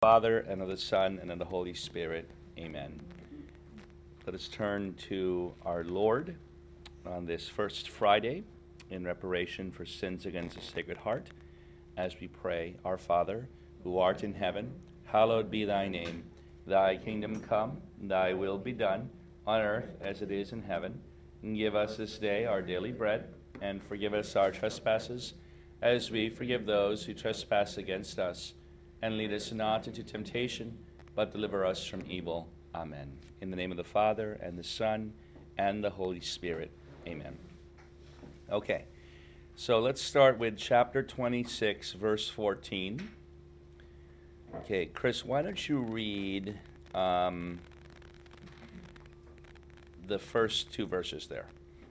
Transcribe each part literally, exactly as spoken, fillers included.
Father, and of the Son, and of the Holy Spirit. Amen. Let us turn to our Lord on this first Friday in reparation for sins against the Sacred Heart as we pray, Our Father, who art in heaven, hallowed be thy name. Thy kingdom come, thy will be done, on earth as it is in heaven. And give us this day our daily bread, and forgive us our trespasses, as we forgive those who trespass against us. And lead us not into temptation, but deliver us from evil. Amen. In the name of the Father, and the Son, and the Holy Spirit. Amen. Okay, so let's start with chapter twenty-six, verse fourteen. Okay, Chris, why don't you read um, the first two verses there?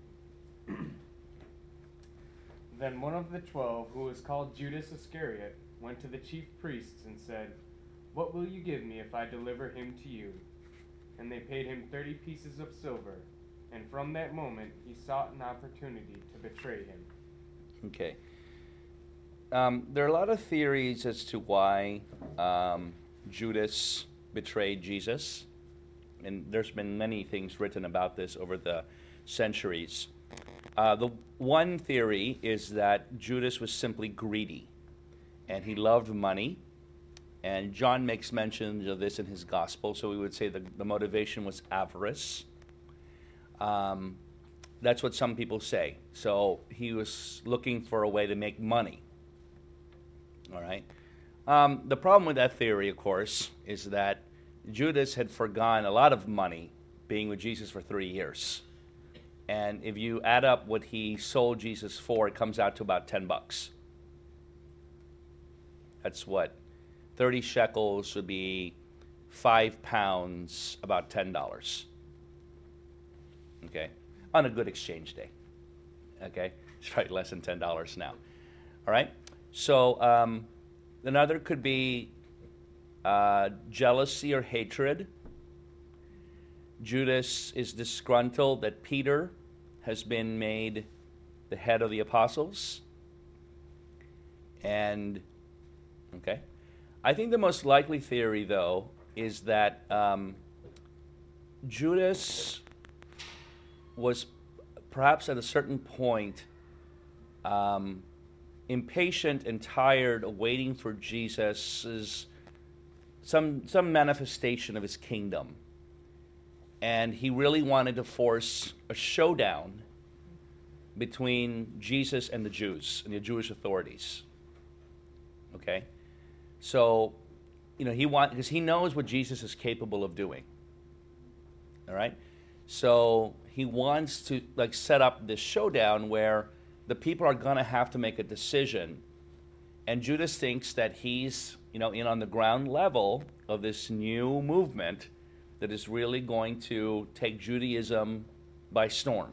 Then one of the twelve, who was called Judas Iscariot, went to the chief priests and said, "What will you give me if I deliver him to you?" And they paid him thirty pieces of silver, and from that moment he sought an opportunity to betray him. Okay. Um, there are a lot of theories as to why um, Judas betrayed Jesus, and there's been many things written about this over the centuries. Uh, the one theory is that Judas was simply greedy, and he loved money, and John makes mention of this in his gospel, so we would say the, the motivation was avarice. Um, that's what some people say. So he was looking for a way to make money. All right. Um, the problem with that theory, of course, is that Judas had forgone a lot of money being with Jesus for three years. And if you add up what he sold Jesus for, it comes out to about ten bucks. That's what? thirty shekels would be five pounds, about ten dollars. Okay? On a good exchange day. Okay? It's probably less than ten dollars now. All right? So, um, another could be uh, jealousy or hatred. Judas is disgruntled that Peter has been made the head of the apostles. And, okay. I think the most likely theory, though, is that um, Judas was perhaps at a certain point um, impatient and tired of waiting for Jesus' some some manifestation of his kingdom. And he really wanted to force a showdown between Jesus and the Jews and the Jewish authorities. Okay? So, you know, he want because he knows what Jesus is capable of doing. All right? So he wants to like set up this showdown where the people are going to have to make a decision. And Judas thinks that he's, you know, in on the ground level of this new movement that is really going to take Judaism by storm.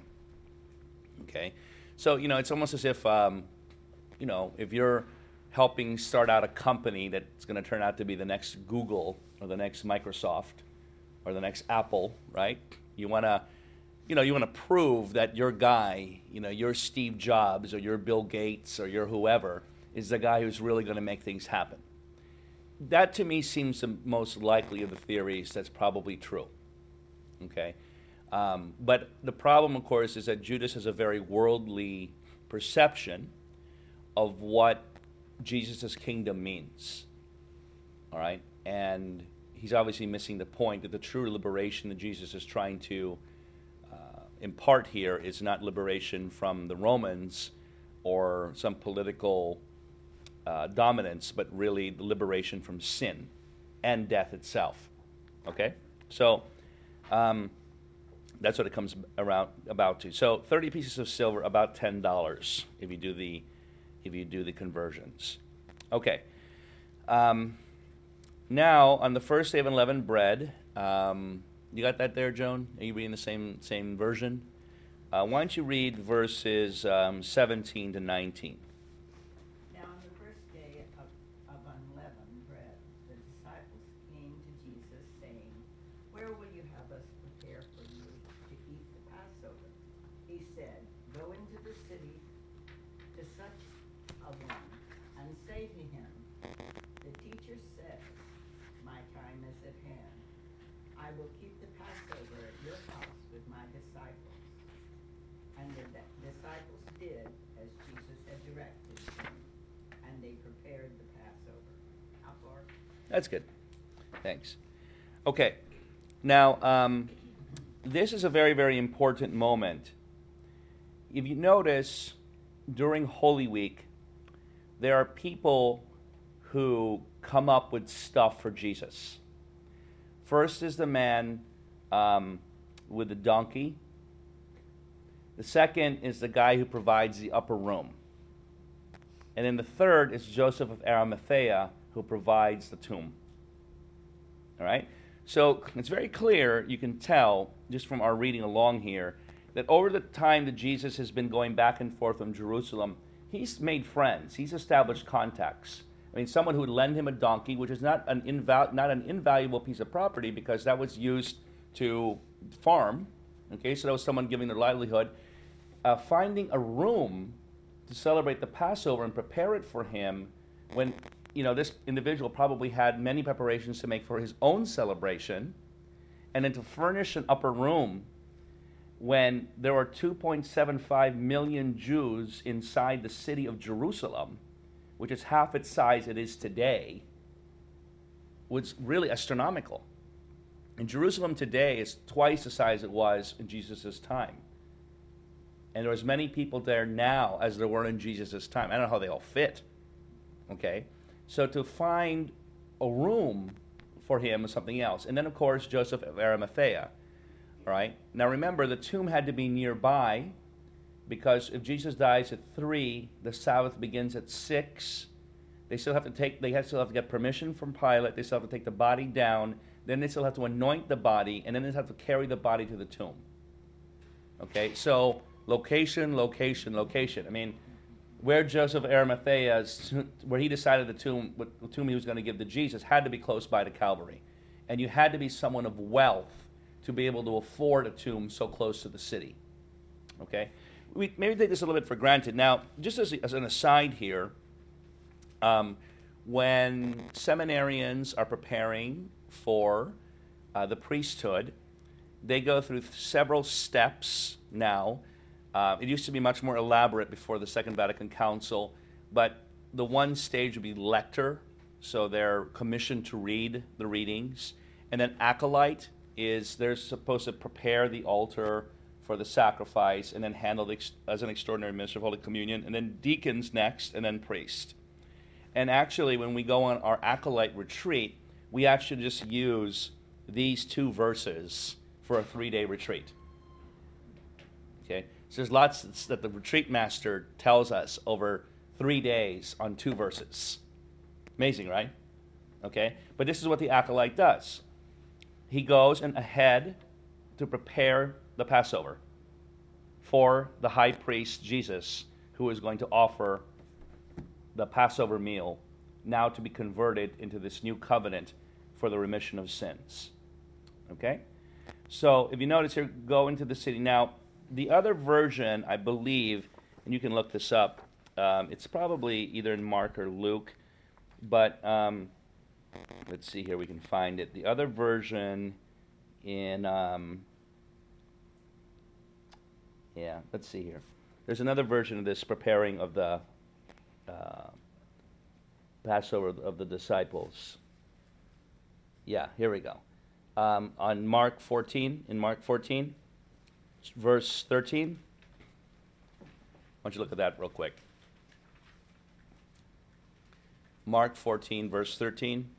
Okay? So, you know, it's almost as if, um, you know, if you're helping start out a company that's going to turn out to be the next Google or the next Microsoft or the next Apple, right? You want to, you know, you want to prove that your guy, you know, your Steve Jobs or your Bill Gates or your whoever is the guy who's really going to make things happen. That to me seems the most likely of the theories that's probably true. Okay? Um, but the problem, of course, is that Judas has a very worldly perception of what Jesus' kingdom means. All right? And he's obviously missing the point that the true liberation that Jesus is trying to uh, impart here is not liberation from the Romans or some political uh, dominance, but really the liberation from sin and death itself. Okay? So um, that's what it comes around about to. So thirty pieces of silver, about ten dollars if you do the if you do the conversions. Okay. Um, now, on the first day of unleavened bread, um, you got that there, Joan? Are you reading the same same version? Uh, why don't you read verses um, seventeen to nineteen? Now, on the first day of, of unleavened bread, the disciples came to Jesus, saying, "Where will you have us prepare for you to eat the Passover?" He said, "Go into the city to such a one and say to him, 'The teacher says, I will keep the Passover at your house with my disciples. And the di- disciples did as Jesus had directed them, and they prepared the Passover. How far? That's good. Thanks. Okay. Now, um, this is a very, very important moment. If you notice, during Holy Week, there are people who come up with stuff for Jesus. First is the man um, with the donkey. The second is the guy who provides the upper room. And then the third is Joseph of Arimathea, who provides the tomb. All right? So it's very clear, you can tell, just from our reading along here, that over the time that Jesus has been going back and forth from Jerusalem, he's made friends. He's established contacts. I mean, someone who would lend him a donkey, which is not an inval- not an invaluable piece of property because that was used to farm. Okay, so that was someone giving their livelihood. Uh, finding a room to celebrate the Passover and prepare it for him when, you know, this individual probably had many preparations to make for his own celebration, and then to furnish an upper room when there were two point seven five million Jews inside the city of Jerusalem, which is half its size it is today, was really astronomical. And Jerusalem today is twice the size it was in Jesus' time. And there are as many people there now as there were in Jesus' time. I don't know how they all fit. Okay? So to find a room for him is something else. And then, of course, Joseph of Arimathea. All right? Now remember, the tomb had to be nearby because if Jesus dies at three, the Sabbath begins at six. They still have to take, they still have to get permission from Pilate. They still have to take the body down. Then they still have to anoint the body, and then they have to carry the body to the tomb. Okay? So location, location, location. I mean, where Joseph of Arimathea, where he decided the tomb, the tomb he was going to give to Jesus, had to be close by to Calvary. And you had to be someone of wealth to be able to afford a tomb so close to the city. Okay? We maybe take this a little bit for granted. Now, just as, as an aside here, um, when seminarians are preparing for uh, the priesthood, they go through several steps now. Uh, it used to be much more elaborate before the Second Vatican Council, but the one stage would be lector, so they're commissioned to read the readings. And then acolyte is they're supposed to prepare the altar for the sacrifice and then handle the, as an extraordinary minister of Holy Communion. And then deacons next, and then priest. And actually, when we go on our acolyte retreat, we actually just use these two verses for a three-day retreat. Okay? So there's lots that the retreat master tells us over three days on two verses. Amazing, right? Okay? But this is what the acolyte does. He goes and ahead to prepare the Passover for the high priest Jesus, who is going to offer the Passover meal now to be converted into this new covenant for the remission of sins. Okay? So if you notice here, go into the city. Now, the other version, I believe, and you can look this up, um, it's probably either in Mark or Luke, but um, let's see here, we can find it. The other version in, um, yeah, let's see here. There's another version of this preparing of the uh, Passover of the disciples. Yeah, here we go. Um, on Mark fourteen, in Mark fourteen, verse thirteen. Why don't you look at that real quick? Mark fourteen, verse thirteen.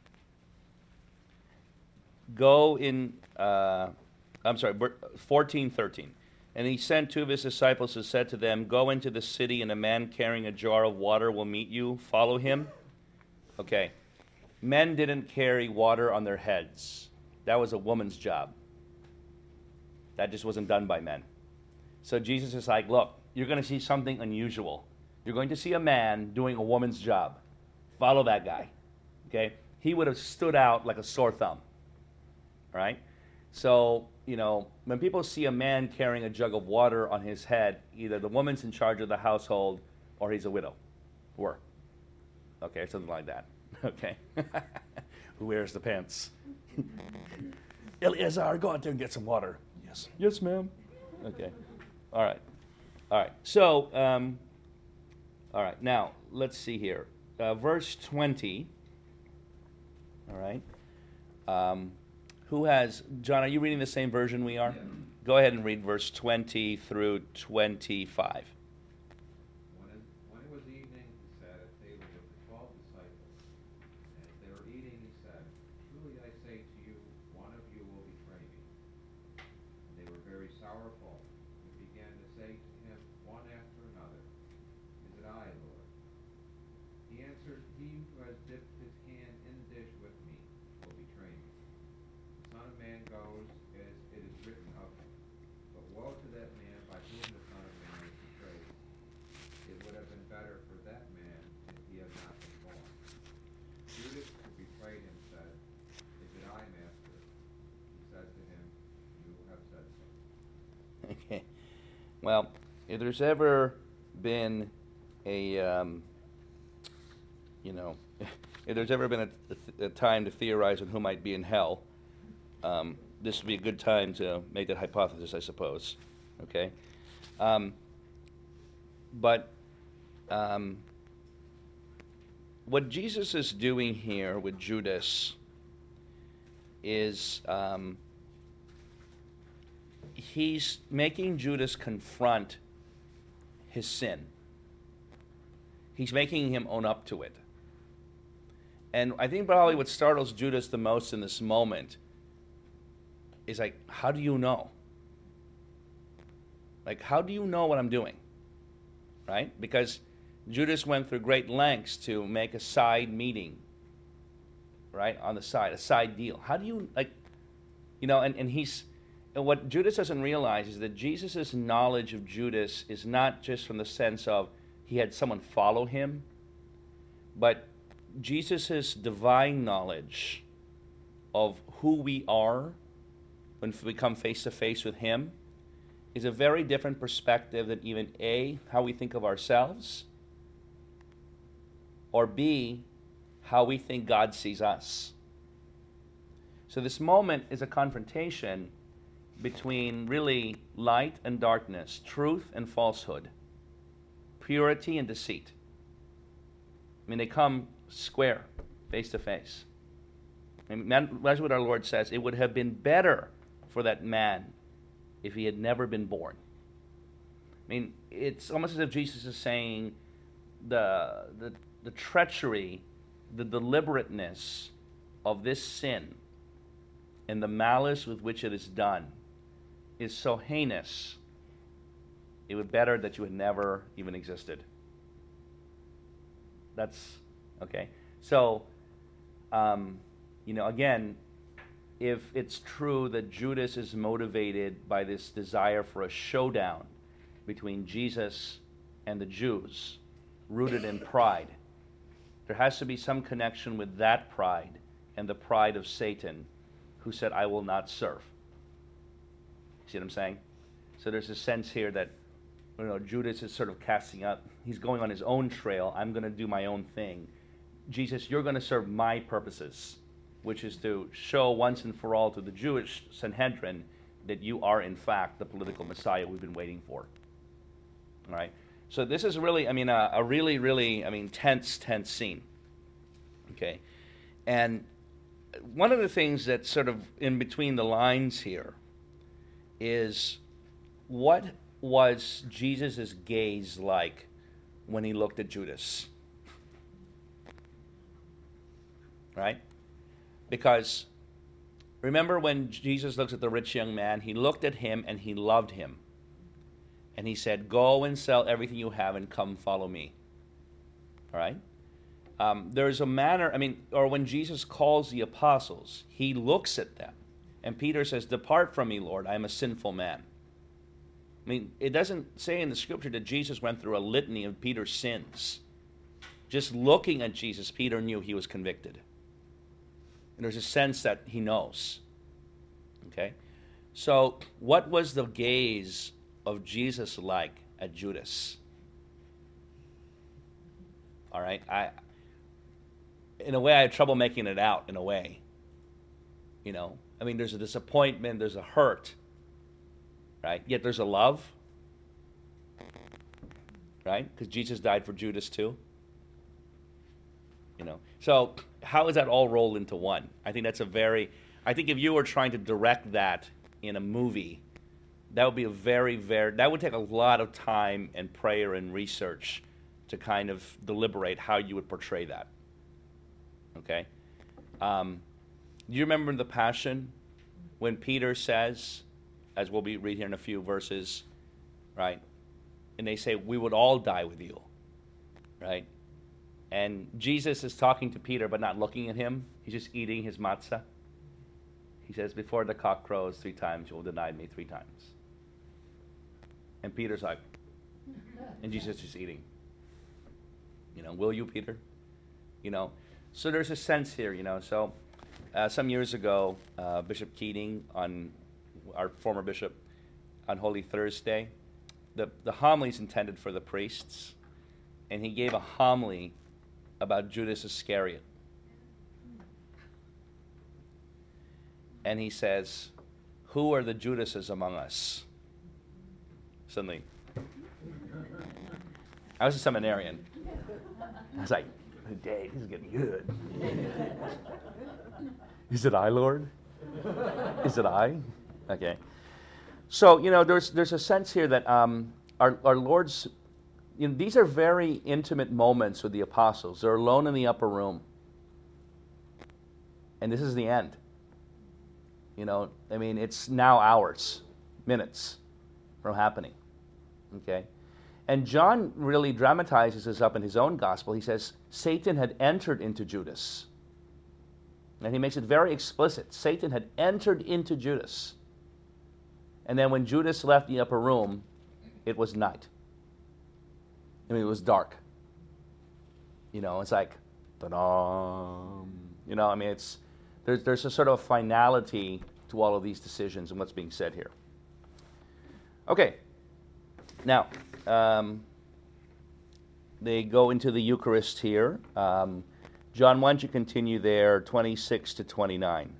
Go in, uh, I'm sorry, fourteen, thirteen. And he sent two of his disciples and said to them, go into the city, and a man carrying a jar of water will meet you. Follow him. Okay. Men didn't carry water on their heads. That was a woman's job. That just wasn't done by men. So Jesus is like, look, you're going to see something unusual. You're going to see a man doing a woman's job. Follow that guy. Okay? He would have stood out like a sore thumb. All right? So, you know, when people see a man carrying a jug of water on his head, either the woman's in charge of the household or he's a widow. Or, okay, something like that. Okay. Who wears the pants? Eleazar, go out there and get some water. Yes. Yes, ma'am. Okay. All right. All right. So, um, all right. Now, let's see here. Uh, verse twenty. All right. Um, who has, John, are you reading the same version we are? Yeah. Go ahead and read verse twenty through twenty-five. When it, when it was evening, he sat at table with the twelve disciples. And as they were eating, he said, Truly I say to you, one of you will betray me. And they were very sorrowful, and began to say to him one after another, Is it I, Lord? He answered, He who has dipped his hand in the dish with me will betray me. The Son of Man goes as it is written of him. But woe to that man by whom the Son of Man is betrayed. It would have been better for that man if he had not been born. Judas, who betrayed him, said, Is it I, Master? He said to him, You have said so. Okay. Well, if there's ever been a, um, you know, if there's ever been a, a, a time to theorize on who might be in hell, um, this would be a good time to make that hypothesis, I suppose. Okay? Um, but um, what Jesus is doing here with Judas is um, he's making Judas confront his sin. He's making him own up to it. And I think probably what startles Judas the most in this moment is like, how do you know? Like, how do you know what I'm doing? Right? Because Judas went through great lengths to make a side meeting, right, on the side, a side deal. How do you, like, you know, and, and he's, and what Judas doesn't realize is that Jesus' knowledge of Judas is not just from the sense of he had someone follow him, but Jesus' divine knowledge of who we are when we come face to face with him is a very different perspective than even A, how we think of ourselves, or B, how we think God sees us. So this moment is a confrontation between really light and darkness, truth and falsehood, purity and deceit. I mean, they come square, face to face. I mean, that's what our Lord says. It would have been better for that man if he had never been born. I mean, it's almost as if Jesus is saying the, the, the treachery, the deliberateness of this sin and the malice with which it is done is so heinous, it would be better that you had never even existed. That's, okay. So, um, you know, again, if it's true that Judas is motivated by this desire for a showdown between Jesus and the Jews, rooted in pride, there has to be some connection with that pride and the pride of Satan, who said, I will not serve. See what I'm saying? So there's a sense here that, you know, Judas is sort of casting out, he's going on his own trail, I'm going to do my own thing. Jesus, you're going to serve my purposes, which is to show once and for all to the Jewish Sanhedrin that you are, in fact, the political Messiah we've been waiting for. All right? So this is really, I mean, a, a really, really, I mean, tense, tense scene. Okay? And one of the things that's sort of in between the lines here is, what was Jesus' gaze like when he looked at Judas? Right? Because remember when Jesus looks at the rich young man, he looked at him and he loved him. And he said, go and sell everything you have and come follow me. All right? Um, there's a manner, I mean, or when Jesus calls the apostles, he looks at them. And Peter says, depart from me, Lord, I am a sinful man. I mean, it doesn't say in the scripture that Jesus went through a litany of Peter's sins. Just looking at Jesus, Peter knew he was convicted. And there's a sense that he knows. Okay? So, what was the gaze of Jesus like at Judas? All right? I, in a way, I had trouble making it out, in a way. You know, I mean, there's a disappointment, there's a hurt, right? Yet there's a love, right? Because Jesus died for Judas too. You know, so how is that all rolled into one? I think that's a very, I think if you were trying to direct that in a movie, that would be a very, very, that would take a lot of time and prayer and research to kind of deliberate how you would portray that. Okay? Um, do you remember the Passion when Peter says, as we'll be read here in a few verses, right? And they say, we would all die with you, right? And Jesus is talking to Peter but not looking at him. He's just eating his matzah. He says, before the cock crows three times, you will deny me three times. And Peter's like, and Jesus is just eating. You know, will you, Peter? You know, so there's a sense here, you know. So uh, some years ago, uh, Bishop Keating, on our former bishop, on Holy Thursday, the, the homily is intended for the priests, and he gave a homily about Judas Iscariot. And he says, who are the Judases among us? Suddenly, I was a seminarian. I was like, Dave, this is getting good. Is it I, Lord? Is it I? Okay. So, you know, there's there's a sense here that um, our, our Lord's, you know, these are very intimate moments with the apostles. They're alone in the upper room. And this is the end. You know, I mean, it's now hours, minutes from happening. Okay? And John really dramatizes this up in his own gospel. He says, Satan had entered into Judas. And he makes it very explicit. Satan had entered into Judas. And then when Judas left the upper room, it was night. I mean, it was dark. You know, it's like, ta-da. You know, I mean, it's there's there's a sort of finality to all of these decisions and what's being said here. Okay. Now, um, they go into the Eucharist here. Um, John, why don't you continue there, twenty-six to twenty-nine.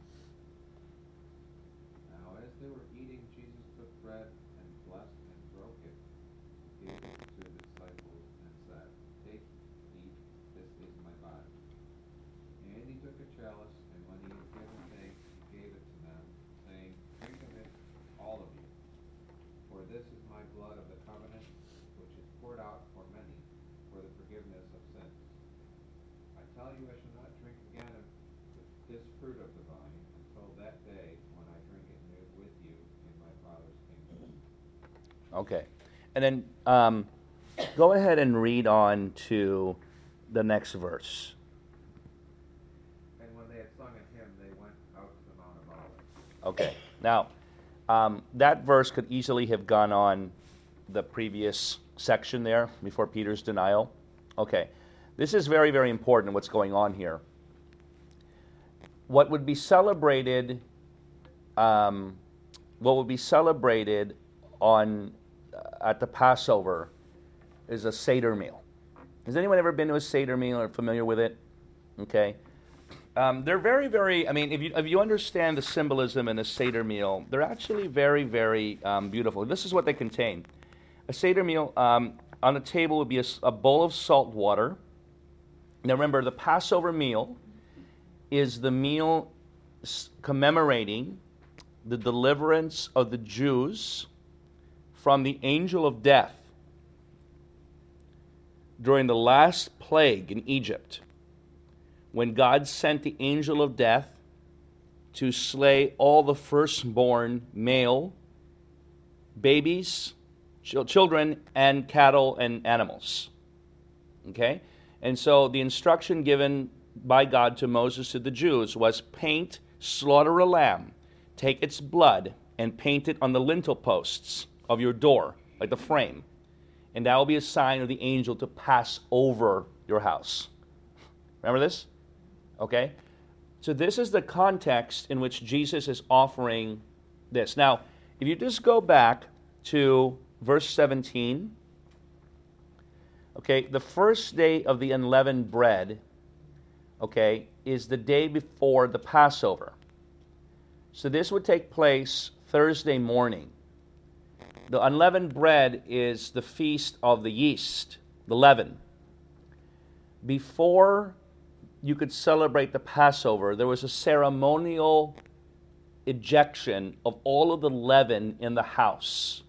Now, as they were eating, Jesus took bread and blessed and broke it, gave it to the disciples, and said, take, eat, this is my body. And he took a chalice, and when he had given thanks, he gave it to them, saying, drink of it, all of you. For this is my blood of the covenant, which is poured out for many, for the forgiveness of sins. I tell you, I shall not drink again of this fruit of the vine until that day when I drink it new with you in my Father's kingdom. Okay. And then um, go ahead and read on to the next verse. And when they had sung a hymn, they went out to the Mount of Olives. Okay. Now, um, that verse could easily have gone on the previous section there before Peter's denial. Okay. This is very, very important what's going on here. What would be celebrated, um, what would be celebrated on uh, at the Passover is a Seder meal. Has anyone ever been to a Seder meal or familiar with it? Okay. Um, they're very, very, I mean, if you, if you understand the symbolism in a Seder meal, they're actually very, very um, beautiful. This is what they contain. A Seder meal, um, on the table would be a, a bowl of salt water. Now remember, the Passover meal is the meal commemorating the deliverance of the Jews from the angel of death during the last plague in Egypt, when God sent the angel of death to slay all the firstborn male babies, ch- children, and cattle and animals. Okay? And so the instruction given by God to Moses to the Jews was paint, slaughter a lamb, take its blood, and paint it on the lintel posts of your door, like the frame. And that will be a sign of the angel to pass over your house. Remember this? Okay? So this is the context in which Jesus is offering this. Now, if you just go back to verse seventeen, okay, the first day of the unleavened bread, okay, is the day before the Passover. So this would take place Thursday morning. The unleavened bread is the feast of the yeast, the leaven. Before you could celebrate the Passover, there was a ceremonial ejection of all of the leaven in the house.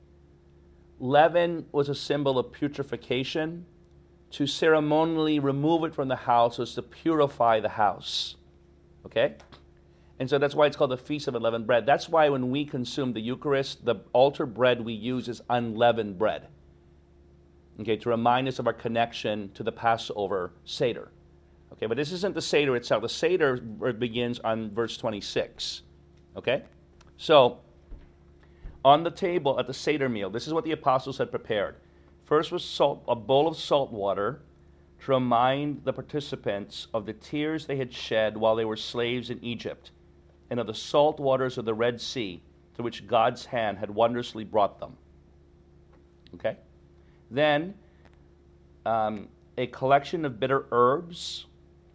Leaven was a symbol of putrefaction. To ceremonially remove it from the house was to purify the house. Okay? And so that's why it's called the Feast of Unleavened Bread. That's why when we consume the Eucharist, the altar bread we use is unleavened bread. Okay, to remind us of our connection to the Passover Seder. Okay, but this isn't the Seder itself. The Seder begins on verse twenty-six. Okay? So, on the table at the Seder meal, this is what the apostles had prepared. First was salt, a bowl of salt water to remind the participants of the tears they had shed while they were slaves in Egypt, and of the salt waters of the Red Sea, to which God's hand had wondrously brought them. Okay? Then, um, a collection of bitter herbs,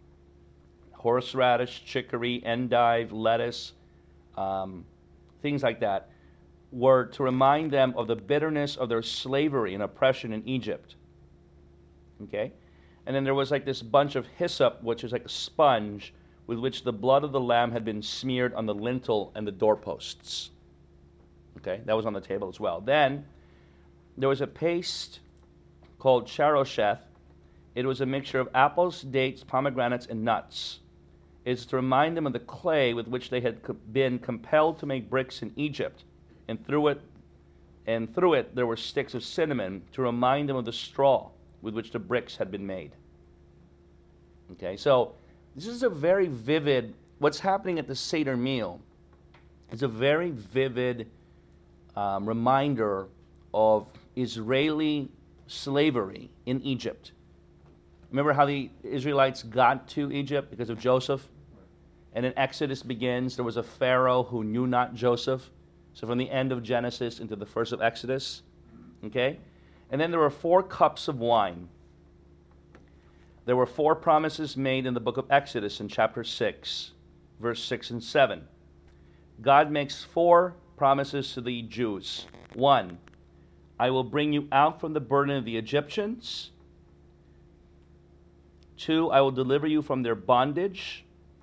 horseradish, chicory, endive, lettuce, um, things like that, were to remind them of the bitterness of their slavery and oppression in Egypt. Okay? And then there was like this bunch of hyssop, which is like a sponge, with which the blood of the lamb had been smeared on the lintel and the doorposts. Okay? That was on the table as well. Then, there was a paste called charosheth. It was a mixture of apples, dates, pomegranates, and nuts. It's to remind them of the clay with which they had been compelled to make bricks in Egypt, and through it, and through it there were sticks of cinnamon to remind them of the straw with which the bricks had been made. Okay, so this is a very vivid. What's happening at the Seder meal is a very vivid um, reminder of Israeli slavery in Egypt. Remember how the Israelites got to Egypt because of Joseph? And in Exodus begins, there was a Pharaoh who knew not Joseph. So from the end of Genesis into the first of Exodus. Okay? And then there were four cups of wine. There were four promises made in the book of Exodus in chapter six, verse six and seven. God makes four promises to the Jews. One, I will bring you out from the burden of the Egyptians. Two, I will deliver you from their bondage.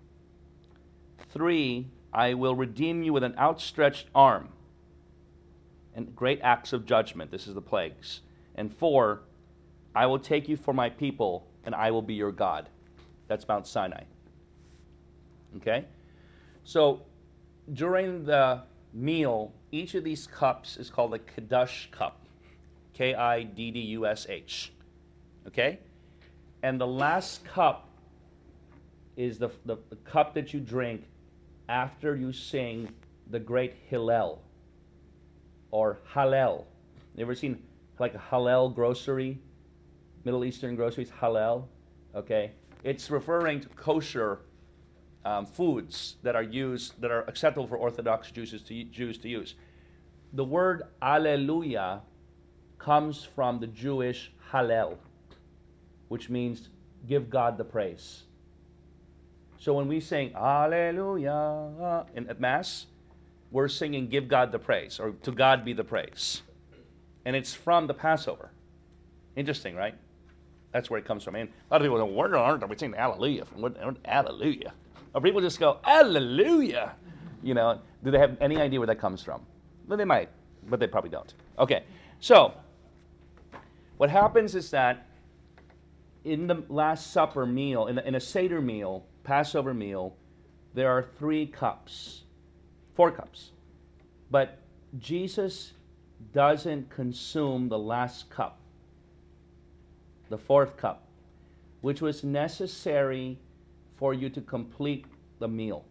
Three, I will redeem you with an outstretched arm. And great acts of judgment. This is the plagues. And four, I will take you for my people, and I will be your God. That's Mount Sinai. Okay? So, during the meal, each of these cups is called a Kiddush cup. K I D D U S H. Okay? And the last cup is the, the, the cup that you drink after you sing the great Hillel or Hallel. You ever seen like a Hallel grocery? Middle Eastern groceries, Hallel. Okay? It's referring to kosher um, foods that are used, that are acceptable for Orthodox Jews to, Jews to use. The word Alleluia comes from the Jewish Hallel, which means give God the praise. So when we sing Alleluia in, at Mass, we're singing give God the praise, or to God be the praise. And it's from the Passover. Interesting, right? That's where it comes from. And a lot of people go, where on earth are we singing Alleluia from? What, what, Alleluia. Or people just go, Alleluia. You know, do they have any idea where that comes from? Well, they might, but they probably don't. Okay, so what happens is that in the Last Supper meal, in, the, in a Seder meal, Passover meal, there are three cups, four cups. But Jesus doesn't consume the last cup, the fourth cup, which was necessary for you to complete the meal.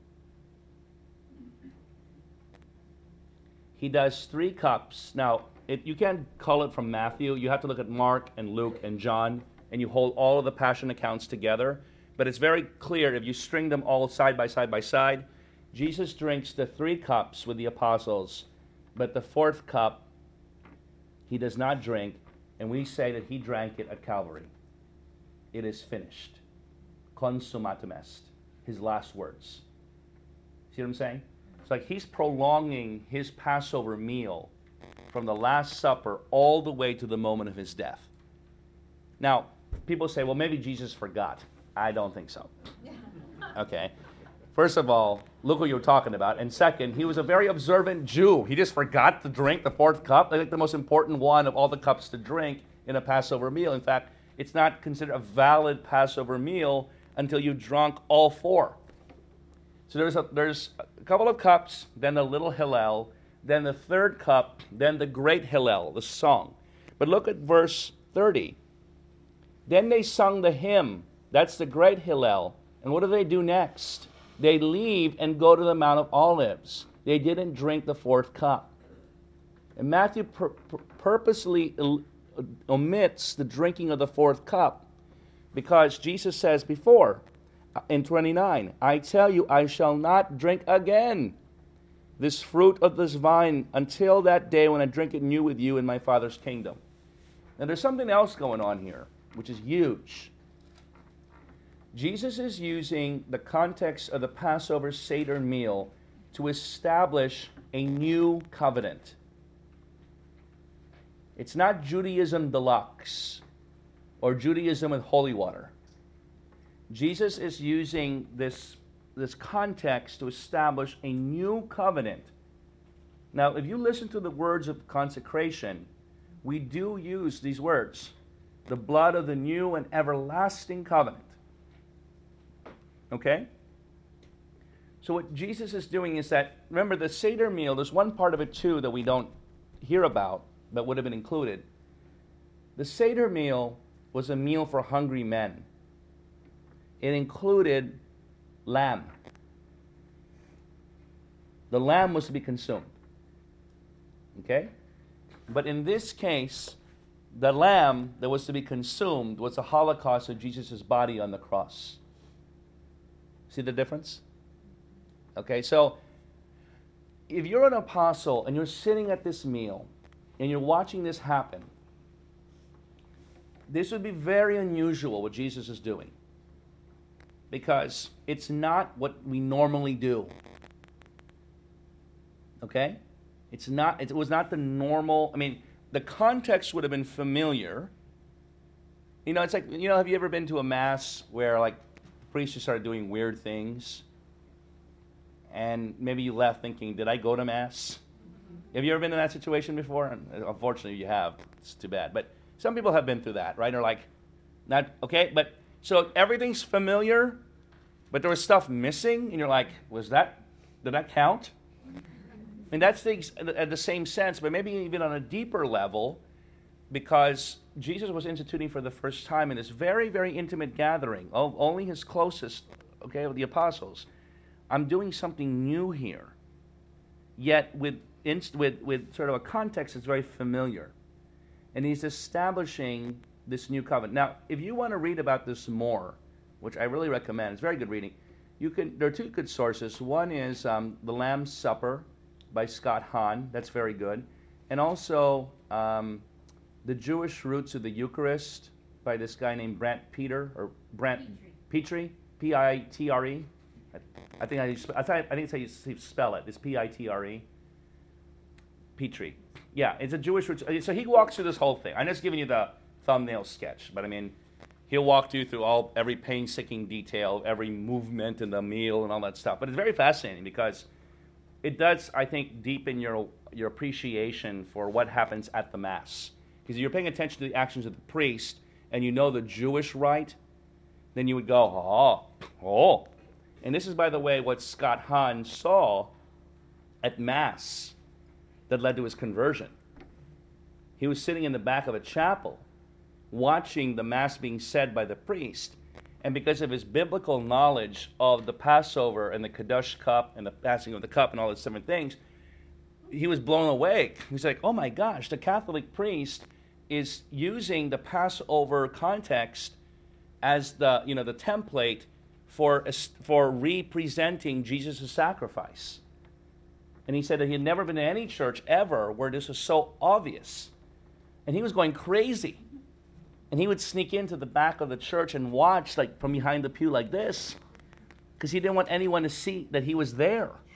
He does three cups. Now, it, you can't call it from Matthew. You have to look at Mark and Luke and John, and you hold all of the Passion accounts together. But it's very clear, if you string them all side by side by side, Jesus drinks the three cups with the apostles, but the fourth cup he does not drink, and we say that he drank it at Calvary. It is finished. Consummatum est. His last words. See what I'm saying? It's like he's prolonging his Passover meal from the Last Supper all the way to the moment of his death. Now, people say, well, maybe Jesus forgot. I don't think so. Okay. First of all, look what you're talking about. And second, he was a very observant Jew. He just forgot to drink the fourth cup, like the most important one of all the cups to drink in a Passover meal. In fact, it's not considered a valid Passover meal until you've drunk all four. So there's a, there's a couple of cups, then the little Hillel, then the third cup, then the great Hillel, the song. But look at verse thirty. Then they sung the hymn. That's the great Hillel. And what do they do next? They leave and go to the Mount of Olives. They didn't drink the fourth cup. And Matthew pur- pur- purposely el- omits the drinking of the fourth cup because Jesus says before, in twenty-nine, I tell you, I shall not drink again this fruit of this vine until that day when I drink it new with you in my Father's kingdom. Now there's something else going on here, which is huge. Jesus is using the context of the Passover Seder meal to establish a new covenant. It's not Judaism deluxe or Judaism with holy water. Jesus is using this, this context to establish a new covenant. Now, if you listen to the words of consecration, we do use these words, the blood of the new and everlasting covenant. Okay? So what Jesus is doing is that, remember the Seder meal, there's one part of it too that we don't hear about, but would have been included. The Seder meal was a meal for hungry men. It included lamb. The lamb was to be consumed. Okay? But in this case, the lamb that was to be consumed was the Holocaust of Jesus' body on the cross. See the difference? Okay, so if you're an apostle and you're sitting at this meal and you're watching this happen, this would be very unusual what Jesus is doing because it's not what we normally do. Okay? It's not, it was not the normal, I mean, the context would have been familiar. You know, it's like, you know, have you ever been to a mass where like priests just started doing weird things? And maybe you left thinking, did I go to mass? Have you ever been in that situation before? And unfortunately, you have. It's too bad. But some people have been through that, right? They're like, not, okay, but so everything's familiar, but there was stuff missing, and you're like, was that, did that count? And that's the, at the same sense, but maybe even on a deeper level, because Jesus was instituting for the first time in this very, very intimate gathering, only his closest, okay, the apostles. I'm doing something new here, yet with, inst- with, with sort of a context that's very familiar. And he's establishing this new covenant. Now, if you want to read about this more, which I really recommend, it's very good reading, you can. There are two good sources. One is um, The Lamb's Supper by Scott Hahn. That's very good. And also um, The Jewish Roots of the Eucharist by this guy named Brant Peter, or Brant Pitre, P I T R E. I think I, I, thought, I think it's how you spell it. It's P I T R E. Petrie. Yeah, it's a Jewish roots. So he walks through this whole thing. I'm just giving you the thumbnail sketch, but I mean, he'll walk you through all every painstaking detail, every movement in the meal and all that stuff. But it's very fascinating because it does, I think, deepen your your appreciation for what happens at the Mass. Because if you're paying attention to the actions of the priest and you know the Jewish rite, then you would go, oh, oh. And this is, by the way, what Scott Hahn saw at Mass that led to his conversion. He was sitting in the back of a chapel watching the Mass being said by the priest. And because of his biblical knowledge of the Passover and the Kadosh cup and the passing of the cup and all those different things, he was blown away. He was like, oh my gosh, the Catholic priest is using the Passover context as the, you know, the template for, for representing Jesus' sacrifice. And he said that he had never been to any church ever where this was so obvious. And he was going crazy. And he would sneak into the back of the church and watch, like, from behind the pew like this, because he didn't want anyone to see that he was there.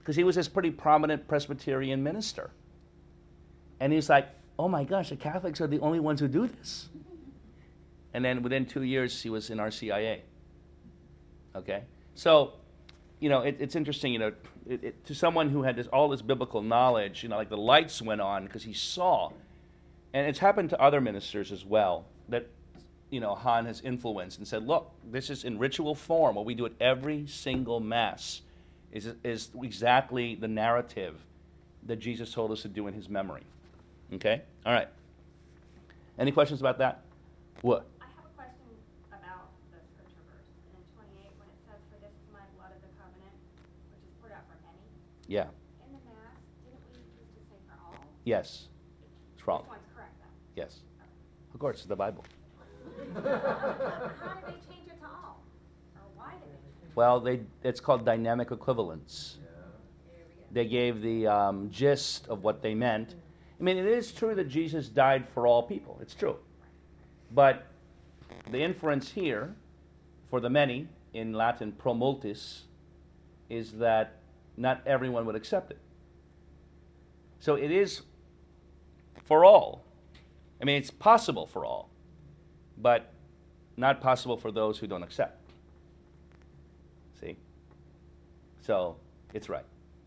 because he was this pretty prominent Presbyterian minister. And he's like, oh my gosh, the Catholics are the only ones who do this. And then within two years, he was in our C I A. Okay? So, you know, it, it's interesting, you know, it, it, to someone who had this, all this biblical knowledge, you know, like the lights went on because he saw. And it's happened to other ministers as well that, you know, Han has influenced and said, look, this is in ritual form. What we do at every single Mass is, is exactly the narrative that Jesus told us to do in his memory. Okay? All right. Any questions about that? What? I have a question about the scripture verse. And in twenty-eight, when it says, for this is my blood of the covenant, which is poured out for many. Yeah. In the Mass, didn't we used to say for all? Yes. It's wrong. This one's correct, though. Yes. Of course, it's the Bible. How did they change it to all? Or why did they change it? Well, they it's called dynamic equivalence. They gave the um, gist of what they meant. I mean, it is true that Jesus died for all people. It's true. But the inference here, for the many, in Latin pro multis, is that not everyone would accept it. So it is for all. I mean, it's possible for all, but not possible for those who don't accept. See? So it's right.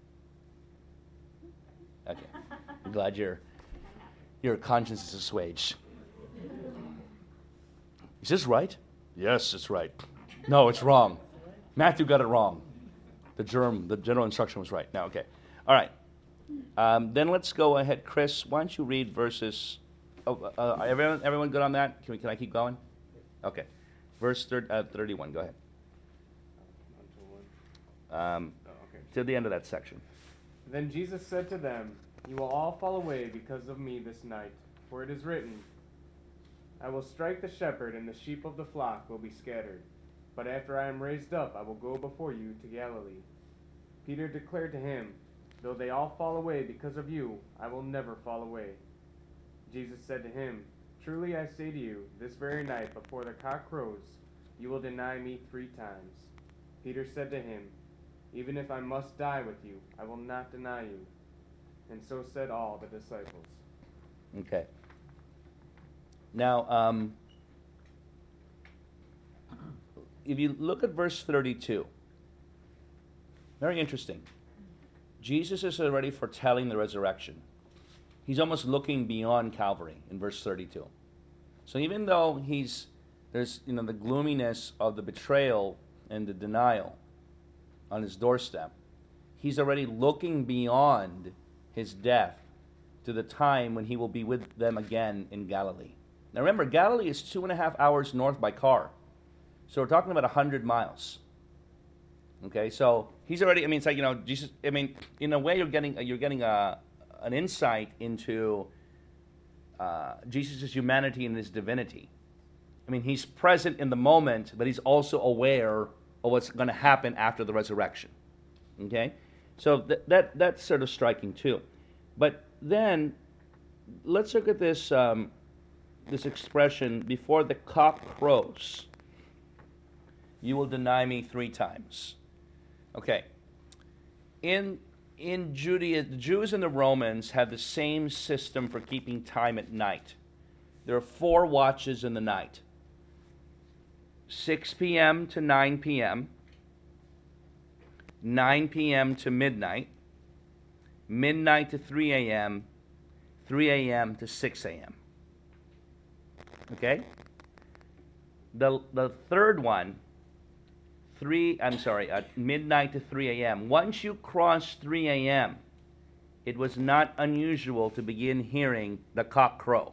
Okay. I'm glad your your conscience is assuaged. Is this right? Yes, it's right. No, it's wrong. Matthew got it wrong. The germ, the general instruction was right. Now, okay. All right. Um, then let's go ahead. Chris, why don't you read verses... Oh, uh, everyone, everyone good on that? Can, we, can I keep going? Okay. Verse thir- uh, thirty-one, go ahead. Um, Oh, okay. to the end of that section. Then Jesus said to them, you will all fall away because of me this night, for it is written, I will strike the shepherd, and the sheep of the flock will be scattered. But after I am raised up, I will go before you to Galilee. Peter declared to him, though they all fall away because of you, I will never fall away. Jesus said to him, truly I say to you, this very night before the cock crows, you will deny me three times. Peter said to him, even if I must die with you, I will not deny you. And so said all the disciples. Okay. Now, um, if you look at verse thirty-two, very interesting. Jesus is already foretelling the resurrection. He's almost looking beyond Calvary in verse thirty-two. So even though he's there's you know the gloominess of the betrayal and the denial on his doorstep, he's already looking beyond his death to the time when he will be with them again in Galilee. Now remember, Galilee is two and a half hours north by car. So we're talking about one hundred miles. Okay, so he's already, I mean, it's like, you know, Jesus, I mean, in a way you're getting, you're getting a, an insight into uh, Jesus' humanity and his divinity. I mean, he's present in the moment, but he's also aware of what's going to happen after the resurrection. Okay? So th- that that's sort of striking too. But then, let's look at this um, this expression, before the cock crows, you will deny me three times. Okay. In in Judaism, the Jews and the Romans had the same system for keeping time at night. There are four watches in the night. six p.m. to nine p.m., nine p.m. to midnight, midnight to three a.m., three a.m. to six a.m. Okay? The the third one, three, I'm sorry, at midnight to three a.m. Once you cross three a.m., it was not unusual to begin hearing the cock crow.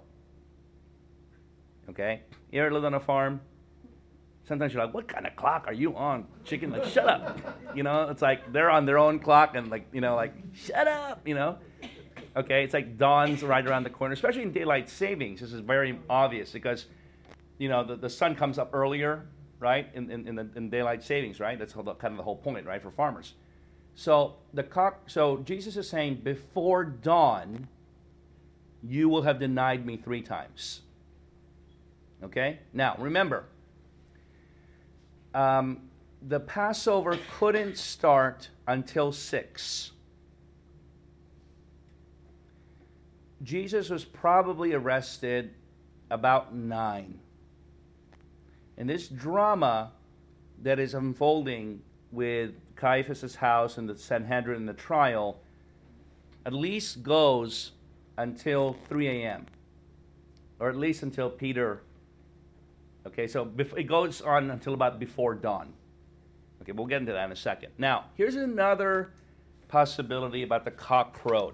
Okay? You ever lived on a farm? Sometimes you're like, what kind of clock are you on? Chicken, like, shut up. You know, it's like they're on their own clock and like, you know, like, shut up, you know. Okay, it's like dawn's right around the corner, especially in daylight savings. This is very obvious because, you know, the, the sun comes up earlier, right, in, in, in, the, in daylight savings, right? That's kind of the whole point, right, for farmers. So the cock, so Jesus is saying, before dawn, you will have denied me three times. Okay? Now, remember, Um, the Passover couldn't start until six. Jesus was probably arrested about nine. And this drama that is unfolding with Caiaphas' house and the Sanhedrin and the trial at least goes until three a.m. or at least until Peter. Okay, so it goes on until about before dawn. Okay, we'll get into that in a second. Now, here's another possibility about the cock crowed.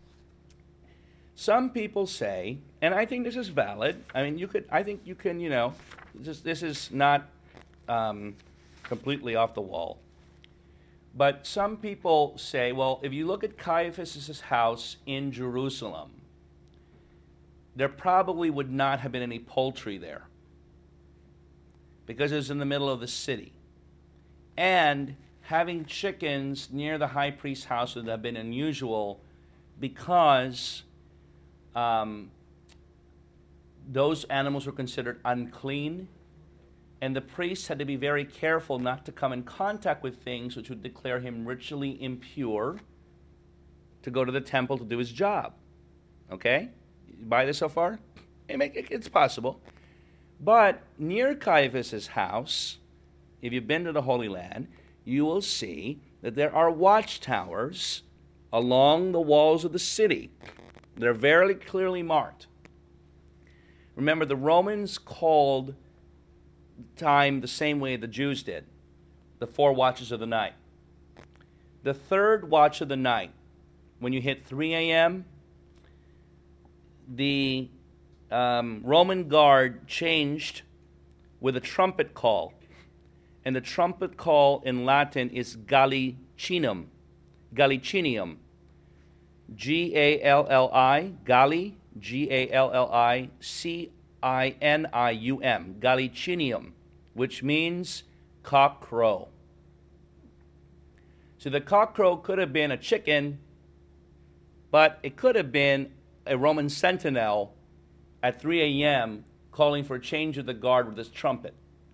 Some people say, and I think this is valid. I mean, you could. I think you can. You know, this, this is not um, completely off the wall. But some people say, well, if you look at Caiaphas' house in Jerusalem, there probably would not have been any poultry there because it was in the middle of the city. And having chickens near the high priest's house would have been unusual because um, those animals were considered unclean, and the priest had to be very careful not to come in contact with things which would declare him ritually impure to go to the temple to do his job. Okay? You buy this so far? It's possible. But near Caiaphas' house, if you've been to the Holy Land, you will see that there are watchtowers along the walls of the city. They're very clearly marked. Remember, the Romans called time the same way the Jews did, the four watches of the night. The third watch of the night, when you hit three a.m., the um, Roman guard changed with a trumpet call. And the trumpet call in Latin is Gallicinum. Gallicinium. G A L L I, Galli, G A L L I C I N I U M, Gallicinium, which means cock crow. So the cock crow could have been a chicken, but it could have been a Roman sentinel at three a.m. calling for a change of the guard with his trumpet.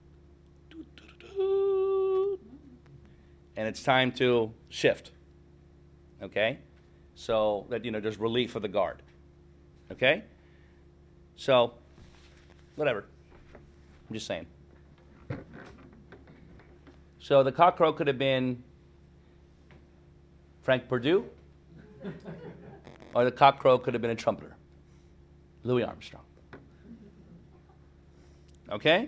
And it's time to shift. Okay? So that, you know, there's relief for the guard. Okay? So, whatever. I'm just saying. So the cock crow could have been Frank Perdue, or the cock crow could have been a trumpeter, Louis Armstrong. Okay?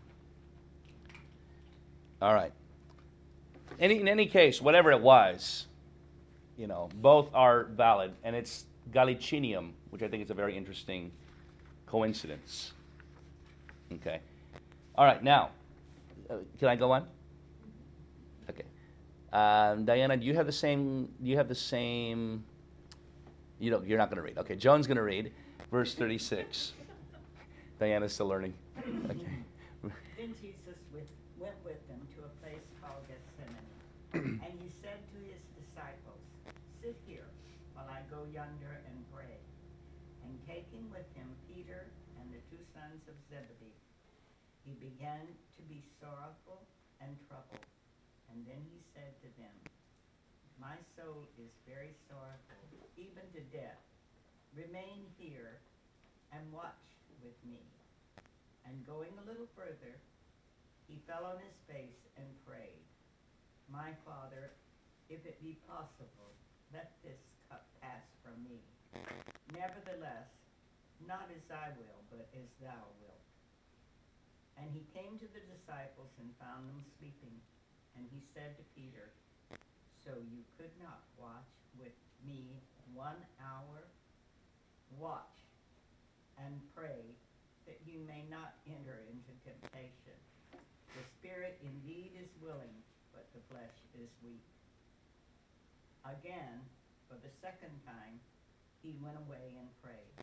All right. Any, in any case, whatever it was, you know, both are valid, and it's Gallicinium, which I think is a very interesting coincidence. Okay. All right, now, uh, can I go on? Okay. Um, Diana, do you have the same, do you have the same, you don't, you're not going to read. Okay, Joan's going to read verse thirty-six. Diana's still learning. Okay. Then Jesus with, went with them to a place called Gethsemane, and he said to his disciples, "Sit here while I go yonder and pray." And taking with him Peter and the two sons of Zebedee, he began to be sorrowful and troubled. And then he said to them, "My soul is very sorrowful, even to death. Remain here and watch with me." And going a little further, he fell on his face and prayed, "My Father, if it be possible, let this cup pass from me. Nevertheless, not as I will, but as thou wilt." And he came to the disciples and found them sleeping. And he said to Peter, "So you could not watch with me one hour? Watch and pray that you may not enter into temptation. The spirit indeed is willing, but the flesh is weak." Again, for the second time, he went away and prayed,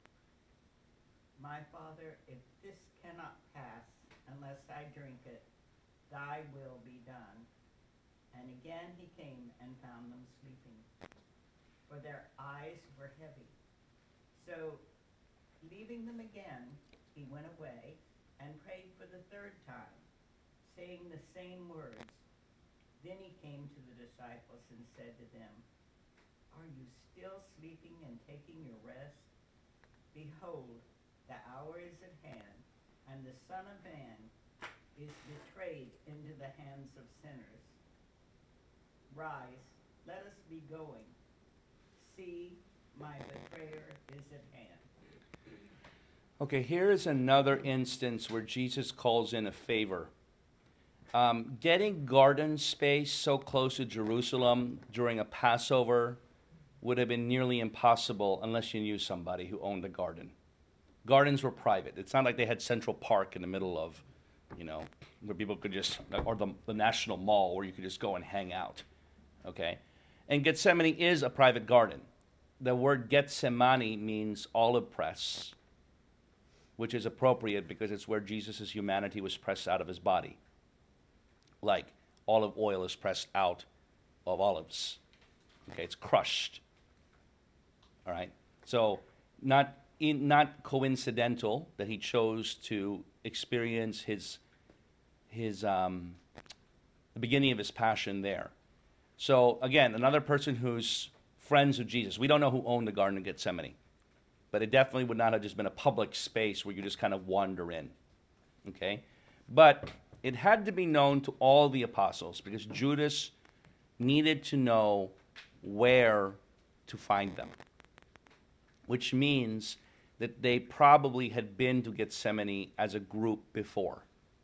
"My Father, if this cannot pass unless I drink it, thy will be done." And again he came and found them sleeping, for their eyes were heavy. So, leaving them again, he went away and prayed for the third time, saying the same words. Then he came to the disciples and said to them, "Are you still sleeping and taking your rest? Behold, the hour is at hand, and the Son of Man is betrayed into the hands of sinners. Rise, let us be going. See, my betrayer is at hand. Okay, here is another instance where Jesus calls in a favor. Um, getting garden space so close to Jerusalem during a Passover would have been nearly impossible unless you knew somebody who owned a garden. Gardens were private. It's not like they had Central Park in the middle of, you know, where people could just, or the, the National Mall where you could just go and hang out, okay? And Gethsemane is a private garden. The word Gethsemane means olive press, which is appropriate because it's where Jesus' humanity was pressed out of his body. Like olive oil is pressed out of olives. Okay, it's crushed. All right? So not in, not coincidental that he chose to experience his his um, the beginning of his passion there. So again, another person who's friends with Jesus. We don't know who owned the Garden of Gethsemane, but it definitely would not have just been a public space where you just kind of wander in. Okay? But it had to be known to all the apostles because Judas needed to know where to find them, which means that they probably had been to Gethsemane as a group before.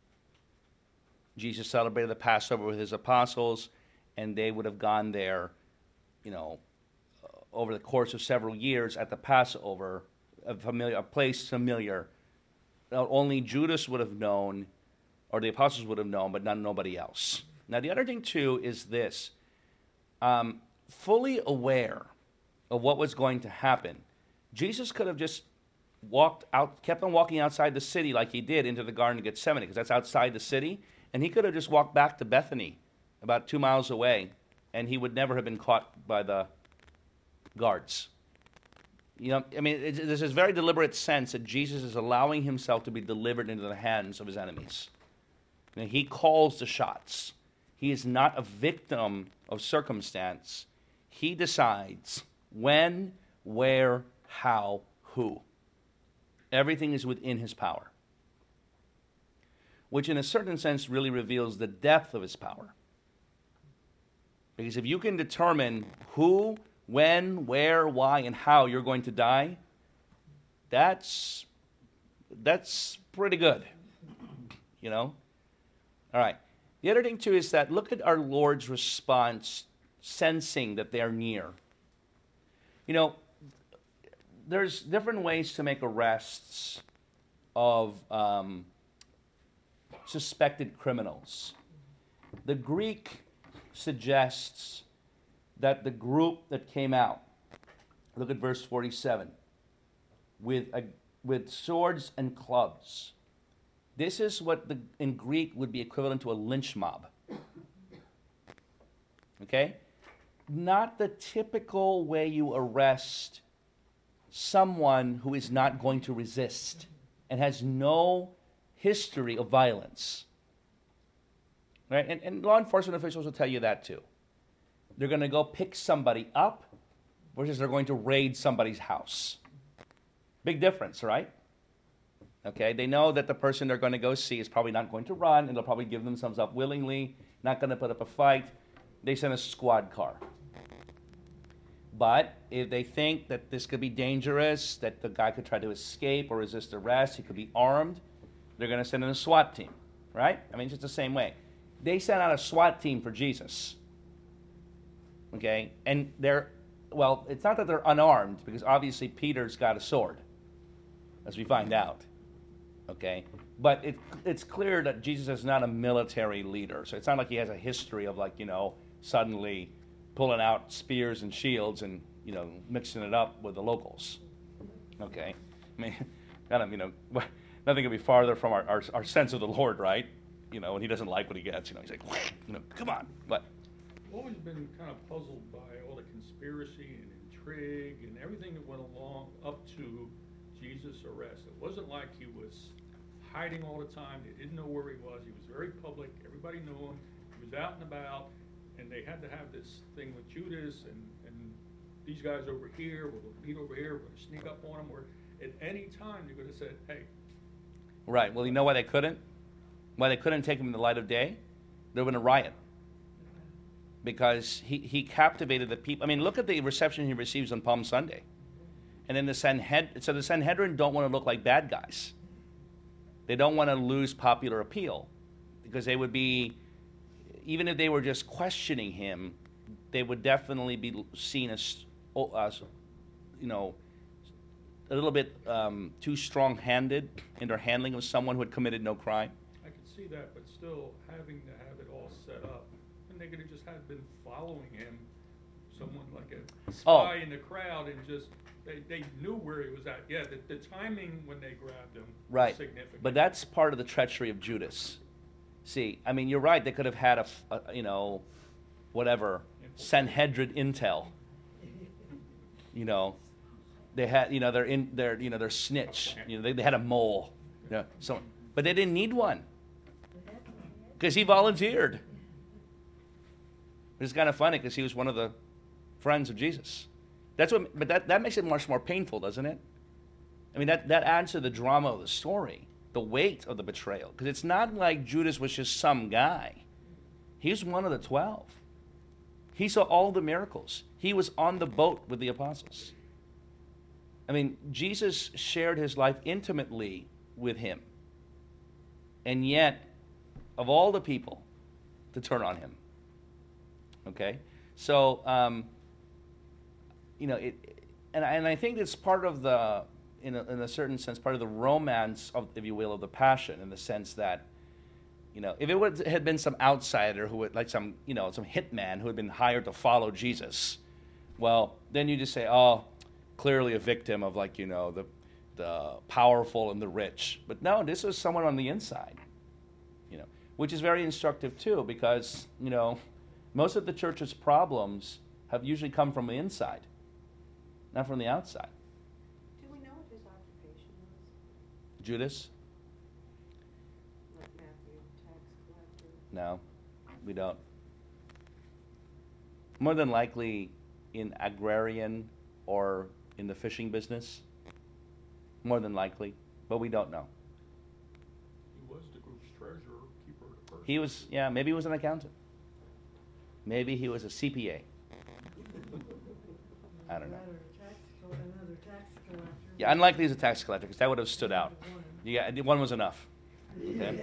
Jesus celebrated the Passover with his apostles, and they would have gone there, you know, over the course of several years at the Passover, a, familiar, a place familiar. Not only Judas would have known, or the apostles would have known, but not nobody else. Now, the other thing, too, is this. Um, fully aware of what was going to happen, Jesus could have just walked out, kept on walking outside the city like he did into the Garden of Gethsemane, because that's outside the city, and he could have just walked back to Bethany, about two miles away, and he would never have been caught by the guards. You know, I mean, it, there's this very deliberate sense that Jesus is allowing himself to be delivered into the hands of his enemies. And he calls the shots. He is not a victim of circumstance. He decides when, where, how, who. Everything is within his power, which in a certain sense really reveals the depth of his power. Because if you can determine who, when, where, why, and how you're going to die, that's that's pretty good. You know? All right. The other thing, too, is that look at our Lord's response, sensing that they are near. You know, there's different ways to make arrests of um, suspected criminals. The Greek suggests that the group that came out, look at verse forty-seven, with a, with swords and clubs. This is what the, in Greek would be equivalent to a lynch mob. Okay? Not the typical way you arrest someone who is not going to resist and has no history of violence. Right? And, and law enforcement officials will tell you that too. They're going to go pick somebody up versus they're going to raid somebody's house. Big difference, right? Okay, they know that the person they're going to go see is probably not going to run, and they'll probably give themselves up willingly, not going to put up a fight. They send a squad car. But if they think that this could be dangerous, that the guy could try to escape or resist arrest, he could be armed, they're going to send in a SWAT team, right? I mean, it's just the same way. They sent out a SWAT team for Jesus. Okay, and they're, well, it's not that they're unarmed, because obviously Peter's got a sword, as we find out. Okay, but it, it's clear that Jesus is not a military leader, so it's not like he has a history of, like, you know, suddenly pulling out spears and shields and, you know, mixing it up with the locals. Okay, I mean, kind of, you know, nothing could be farther from our, our, our sense of the Lord, right? You know, when he doesn't like what he gets, you know, he's like, you know, come on, what? I've always been kind of puzzled by all the conspiracy and intrigue and everything that went along up to Jesus' arrest. It wasn't like he was hiding all the time. They didn't know where he was. He was very public. Everybody knew him. He was out and about, and they had to have this thing with Judas and, and these guys over here. We're going to meet over here. We're going to sneak up on him. We're, At any time, you could have said, hey, Right. Well, you know why they couldn't? Why they couldn't take him in the light of day? There would have been a riot. Because he, he captivated the people. I mean, look at the reception he receives on Palm Sunday. And then the Sanhedrin, so the Sanhedrin don't want to look like bad guys. They don't want to lose popular appeal. Because they would be, even if they were just questioning him, they would definitely be seen as, as you know, a little bit um, too strong-handed in their handling of someone who had committed no crime. I can see that, but still having to have it all set up. And they could have just had been following him, someone like a spy Oh. in the crowd, and just, they, they knew where he was at. Yeah, the, the timing when they grabbed him Right. was significant. But that's part of the treachery of Judas. See, I mean, you're right. They could have had a, f- a- you know, whatever, Sanhedrin intel. You know, they had, you know, they're in, they're, you know, they're snitch. You know, they, they had a mole. You know, so, but they didn't need one because he volunteered. It's kind of funny because he was one of the friends of Jesus. That's what, but that, that makes it much more painful, doesn't it? I mean, that, that adds to the drama of the story, the weight of the betrayal. Because it's not like Judas was just some guy. He was one of the twelve. He saw all the miracles. He was on the boat with the apostles. I mean, Jesus shared his life intimately with him. And yet, of all the people to turn on him. Okay? So, um, you know, it, and, I, and I think it's part of the, in a, in a certain sense, part of the romance, of, if you will, of the passion, in the sense that, you know, if it would, had been some outsider who would, like some, you know, some hitman who had been hired to follow Jesus, well, then you just say, oh, clearly a victim of, like, you know, the the powerful and the rich. But no, this was someone on the inside, you know, which is very instructive too, because, you know, most of the church's problems have usually come from the inside, not from the outside. Do we know what his occupation was? Judas? Like Matthew, tax collector? No, we don't. More than likely in agrarian or in the fishing business. More than likely, but we don't know. He was the group's treasurer, keeper of the purse. He was, yeah, maybe he was an accountant. Maybe he was a C P A. I don't know. Another tax col- another tax collector. Yeah, unlikely he's a tax collector, because that would have stood out. Yeah, one was enough. Okay.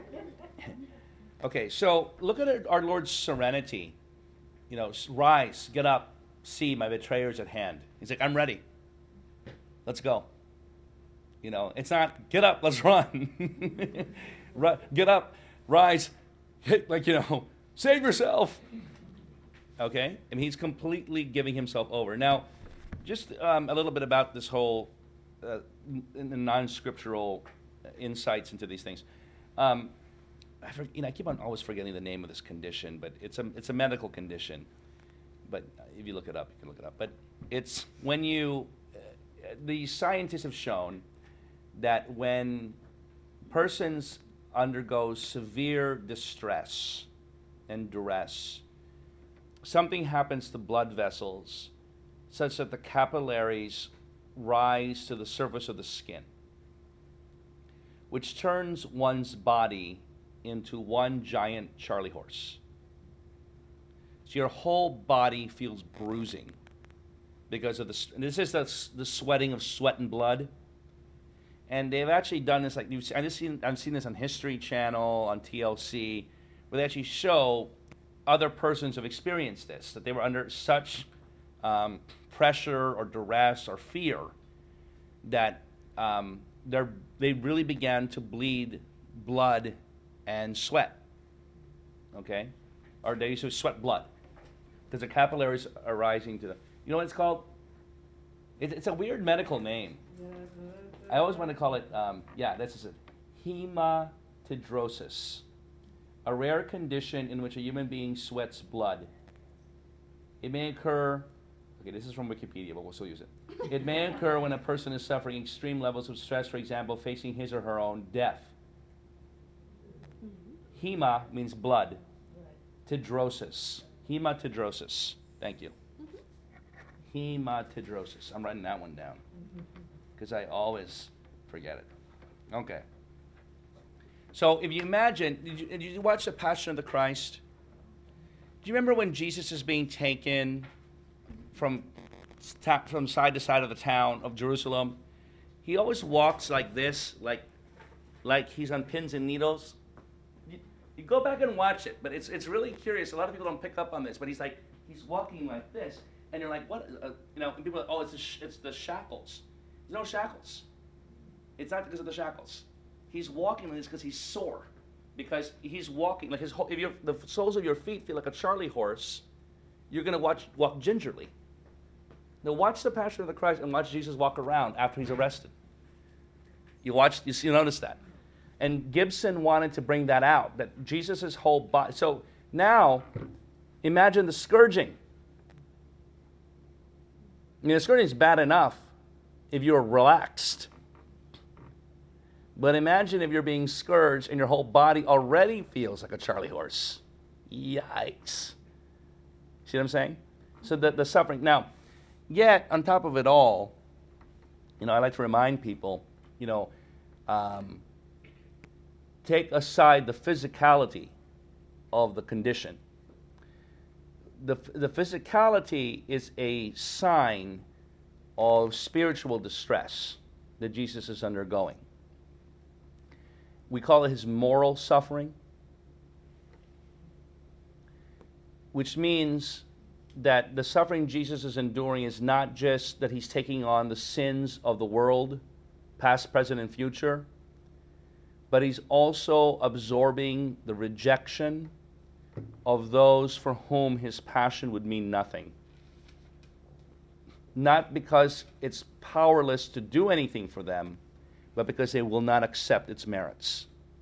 Okay, so look at our Lord's serenity. You know, rise, get up, see, my betrayer's at hand. He's like, I'm ready. Let's go. You know, it's not, get up, let's run. Run, get up, rise, hit, like, you know, save yourself. Okay? And he's completely giving himself over. Now, just um, a little bit about this whole uh, n- non-scriptural insights into these things. Um, I, for, you know, I keep on always forgetting the name of this condition, but it's a it's a medical condition. But if you look it up, you can look it up. But it's when you, uh, the scientists have shown that when persons undergo severe distress and duress, something happens to blood vessels such that the capillaries rise to the surface of the skin, which turns one's body into one giant Charlie horse. So your whole body feels bruising because of this. And this is the, the sweating of sweat and blood. And they've actually done this, like you've, I've just seen, I've seen this on History Channel, on T L C, where they actually show other persons have experienced this, that they were under such um, pressure or duress or fear that um, they're, they really began to bleed blood and sweat. Okay? Or they used to sweat blood because the capillaries are rising to the. You know what it's called? It, it's a weird medical name. I always want to call it, um, yeah, this is it, hematidrosis, a rare condition in which a human being sweats blood. It may occur, okay, this is from Wikipedia, but we'll still use it. It may occur when a person is suffering extreme levels of stress, for example, facing his or her own death. Hema means blood. Tidrosis. Hematidrosis. Thank you. Hematidrosis. I'm writing that one down. because I always forget it. Okay. So if you imagine, did you, did you watch The Passion of the Christ? Do you remember when Jesus is being taken from from side to side of the town of Jerusalem? He always walks like this, like like he's on pins and needles. You, you go back and watch it, but it's it's really curious. A lot of people don't pick up on this, but he's like he's walking like this, and you're like, what? Uh, you know, and people are like, oh, it's the sh- it's the shackles. There's no shackles. It's not because of the shackles. He's walking like this because he's sore, because he's walking like his whole. If your the soles of your feet feel like a Charlie horse, you're gonna watch walk gingerly. Now watch The Passion of the Christ and watch Jesus walk around after he's arrested. You watch, you see, you notice that. And Gibson wanted to bring that out, that Jesus' whole body. So now, imagine the scourging. I mean, the scourging is bad enough if you're relaxed. But imagine if you're being scourged and your whole body already feels like a Charlie horse. Yikes. See what I'm saying? So the, the suffering. Now, yet, on top of it all, you know, I like to remind people, you know, um, take aside the physicality of the condition. The, the physicality is a sign of spiritual distress that Jesus is undergoing. We call it his moral suffering, which means that the suffering Jesus is enduring is not just that he's taking on the sins of the world, past, present, and future, but he's also absorbing the rejection of those for whom his passion would mean nothing. Not because it's powerless to do anything for them, but because they will not accept its merits.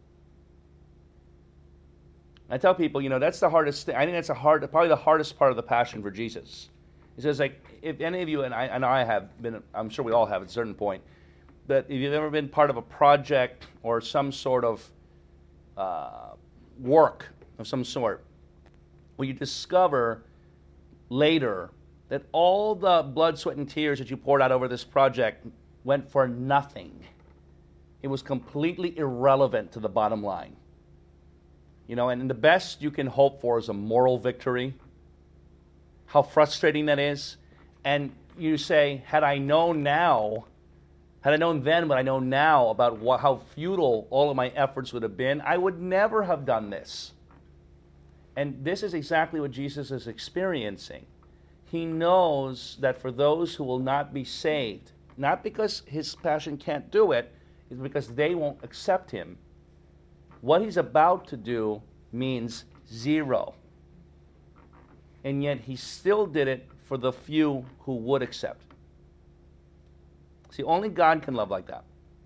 I tell people, you know, that's the hardest thing. I think that's the hard, probably the hardest part of the passion for Jesus. He says, like, if any of you, and I, and I have been, I'm sure we all have at a certain point, but if you've ever been part of a project or some sort of uh, work of some sort, where you discover later that all the blood, sweat, and tears that you poured out over this project went for nothing. It was completely irrelevant to the bottom line. You know, and the best you can hope for is a moral victory. How frustrating that is. And you say, had I known now, had I known then what I know now about what, how futile all of my efforts would have been, I would never have done this. And this is exactly what Jesus is experiencing. He knows that for those who will not be saved, not because his passion can't do it, it's because they won't accept him. What he's about to do means zero. And yet he still did it for the few who would accept. See, only God can love like that.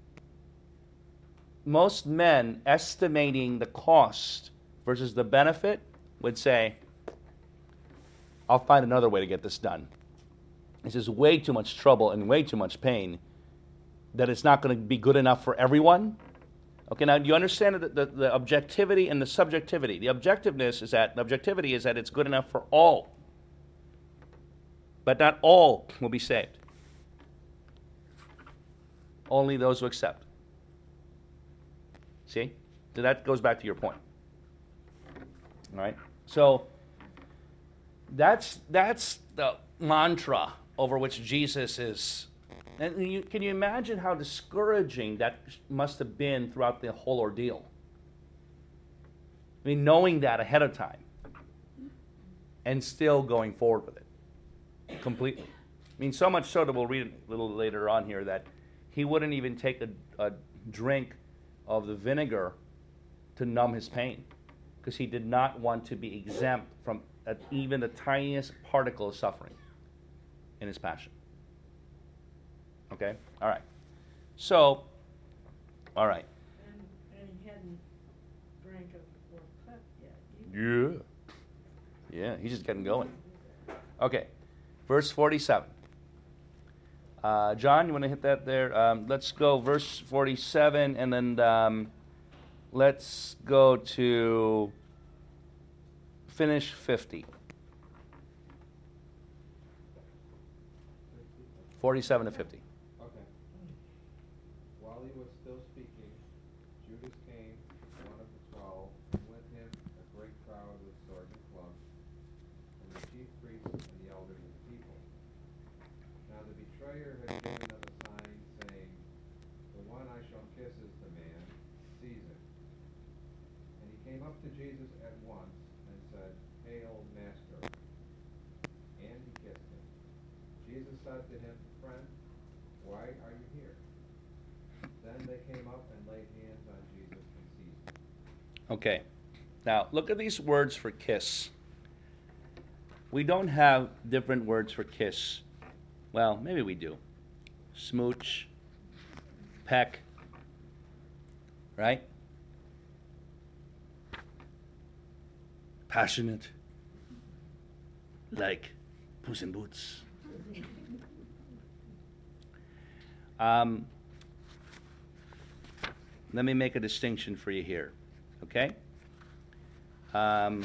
Most men, estimating the cost versus the benefit, would say, I'll find another way to get this done. This is way too much trouble and way too much pain that it's not going to be good enough for everyone. Okay, now do you understand the, the, the objectivity and the subjectivity? The objectiveness is that the objectivity is that it's good enough for all, but not all will be saved. Only those who accept. See? So that goes back to your point. All right. So that's that's the mantra over which Jesus is. And you, can you imagine how discouraging that must have been throughout the whole ordeal? I mean, knowing that ahead of time and still going forward with it completely. I mean, so much so that we'll read a little later on here that he wouldn't even take a, a drink of the vinegar to numb his pain because he did not want to be exempt from a, even the tiniest particle of suffering in his passion. Okay? All right. So, all right. And, and he hadn't drank of the fourth cup yet. either. Yeah. Yeah, he's just getting going. Okay. Verse forty-seven. Uh, John, you want to hit that there? Um, let's go verse forty-seven, and then um, let's go to finish fifty. forty-seven to fifty. Okay. while he was still speaking, Judas came, one of the twelve, and with him a great crowd with swords and clubs, from the chief priests and the elders of the people. Now the betrayer had given them a sign, saying, "The one I shall kiss is the man, seize him." And he came up to Jesus at once and said, "Hail, Master!" And he kissed him. Jesus said to him, "Friend, why are you here?" Then they came up and laid hands on Jesus and seized him. Okay. Now, look at these words for kiss. We don't have different words for kiss. Well, maybe we do. Smooch, peck, right? Passionate, like Puss in Boots. Um, let me make a distinction for you here, okay? Um,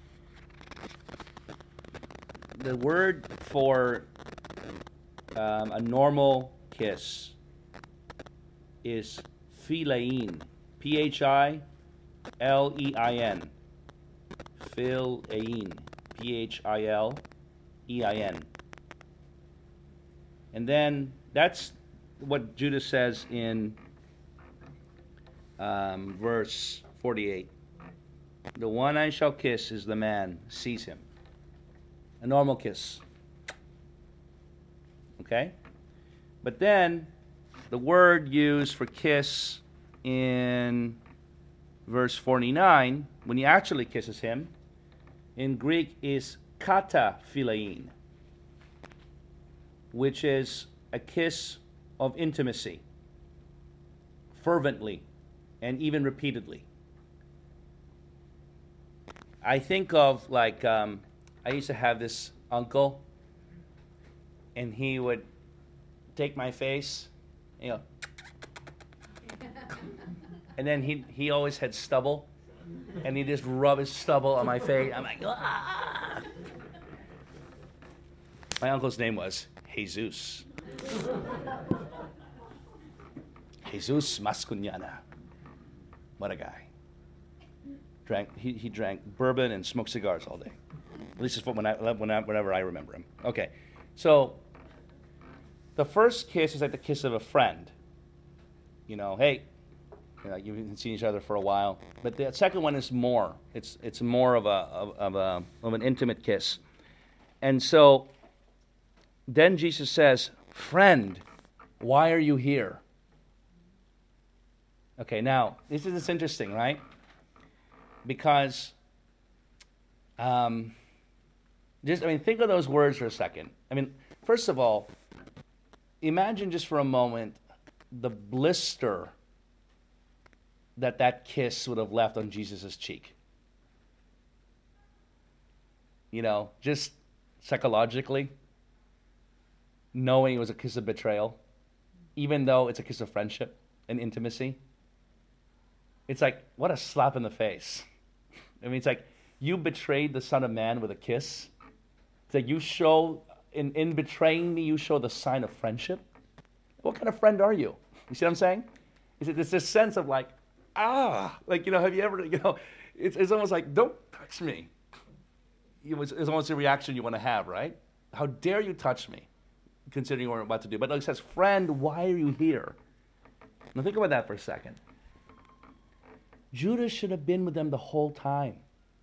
the word for um, a normal kiss is philein, P H I L E I N, philein, P H I L E I N. And then that's what Judas says in um, verse forty-eight. The one I shall kiss is the man, seize him. A normal kiss. Okay? But then, the word used for kiss in verse forty-nine, when he actually kisses him, in Greek is kata philein, which is a kiss of intimacy, fervently, and even repeatedly. I think of, like, um, I used to have this uncle, and he would take my face, you know, and then he he always had stubble, and he just rub his stubble on my face. I'm like, ah! My uncle's name was Jesus. Jesus Mascuñana. What a guy. Drank he, he drank bourbon and smoked cigars all day. At least it's when I, when I, whenever I remember him. Okay, so the first kiss is like the kiss of a friend. You know, hey, you know, you've been seeing each other for a while. But the second one is more. It's it's more of a of, of a of an intimate kiss. And so then Jesus says, "Friend, why are you here?" Okay, now this is interesting, right? Because, um, just I mean, think of those words for a second. I mean, first of all, imagine just for a moment the blister that that kiss would have left on Jesus' cheek. You know, just psychologically, knowing it was a kiss of betrayal, even though it's a kiss of friendship and intimacy. It's like, what a slap in the face. I mean, it's like, you betrayed the Son of Man with a kiss. It's like, you show, in, in betraying me, you show the sign of friendship. What kind of friend are you? You see what I'm saying? It's, it's this sense of like, ah, like, you know, have you ever, you know, it's, it's almost like, don't touch me. It was, it's almost a reaction you want to have, right? How dare you touch me, considering what I'm about to do. But like it says, friend, why are you here? Now think about that for a second. Judas should have been with them the whole time.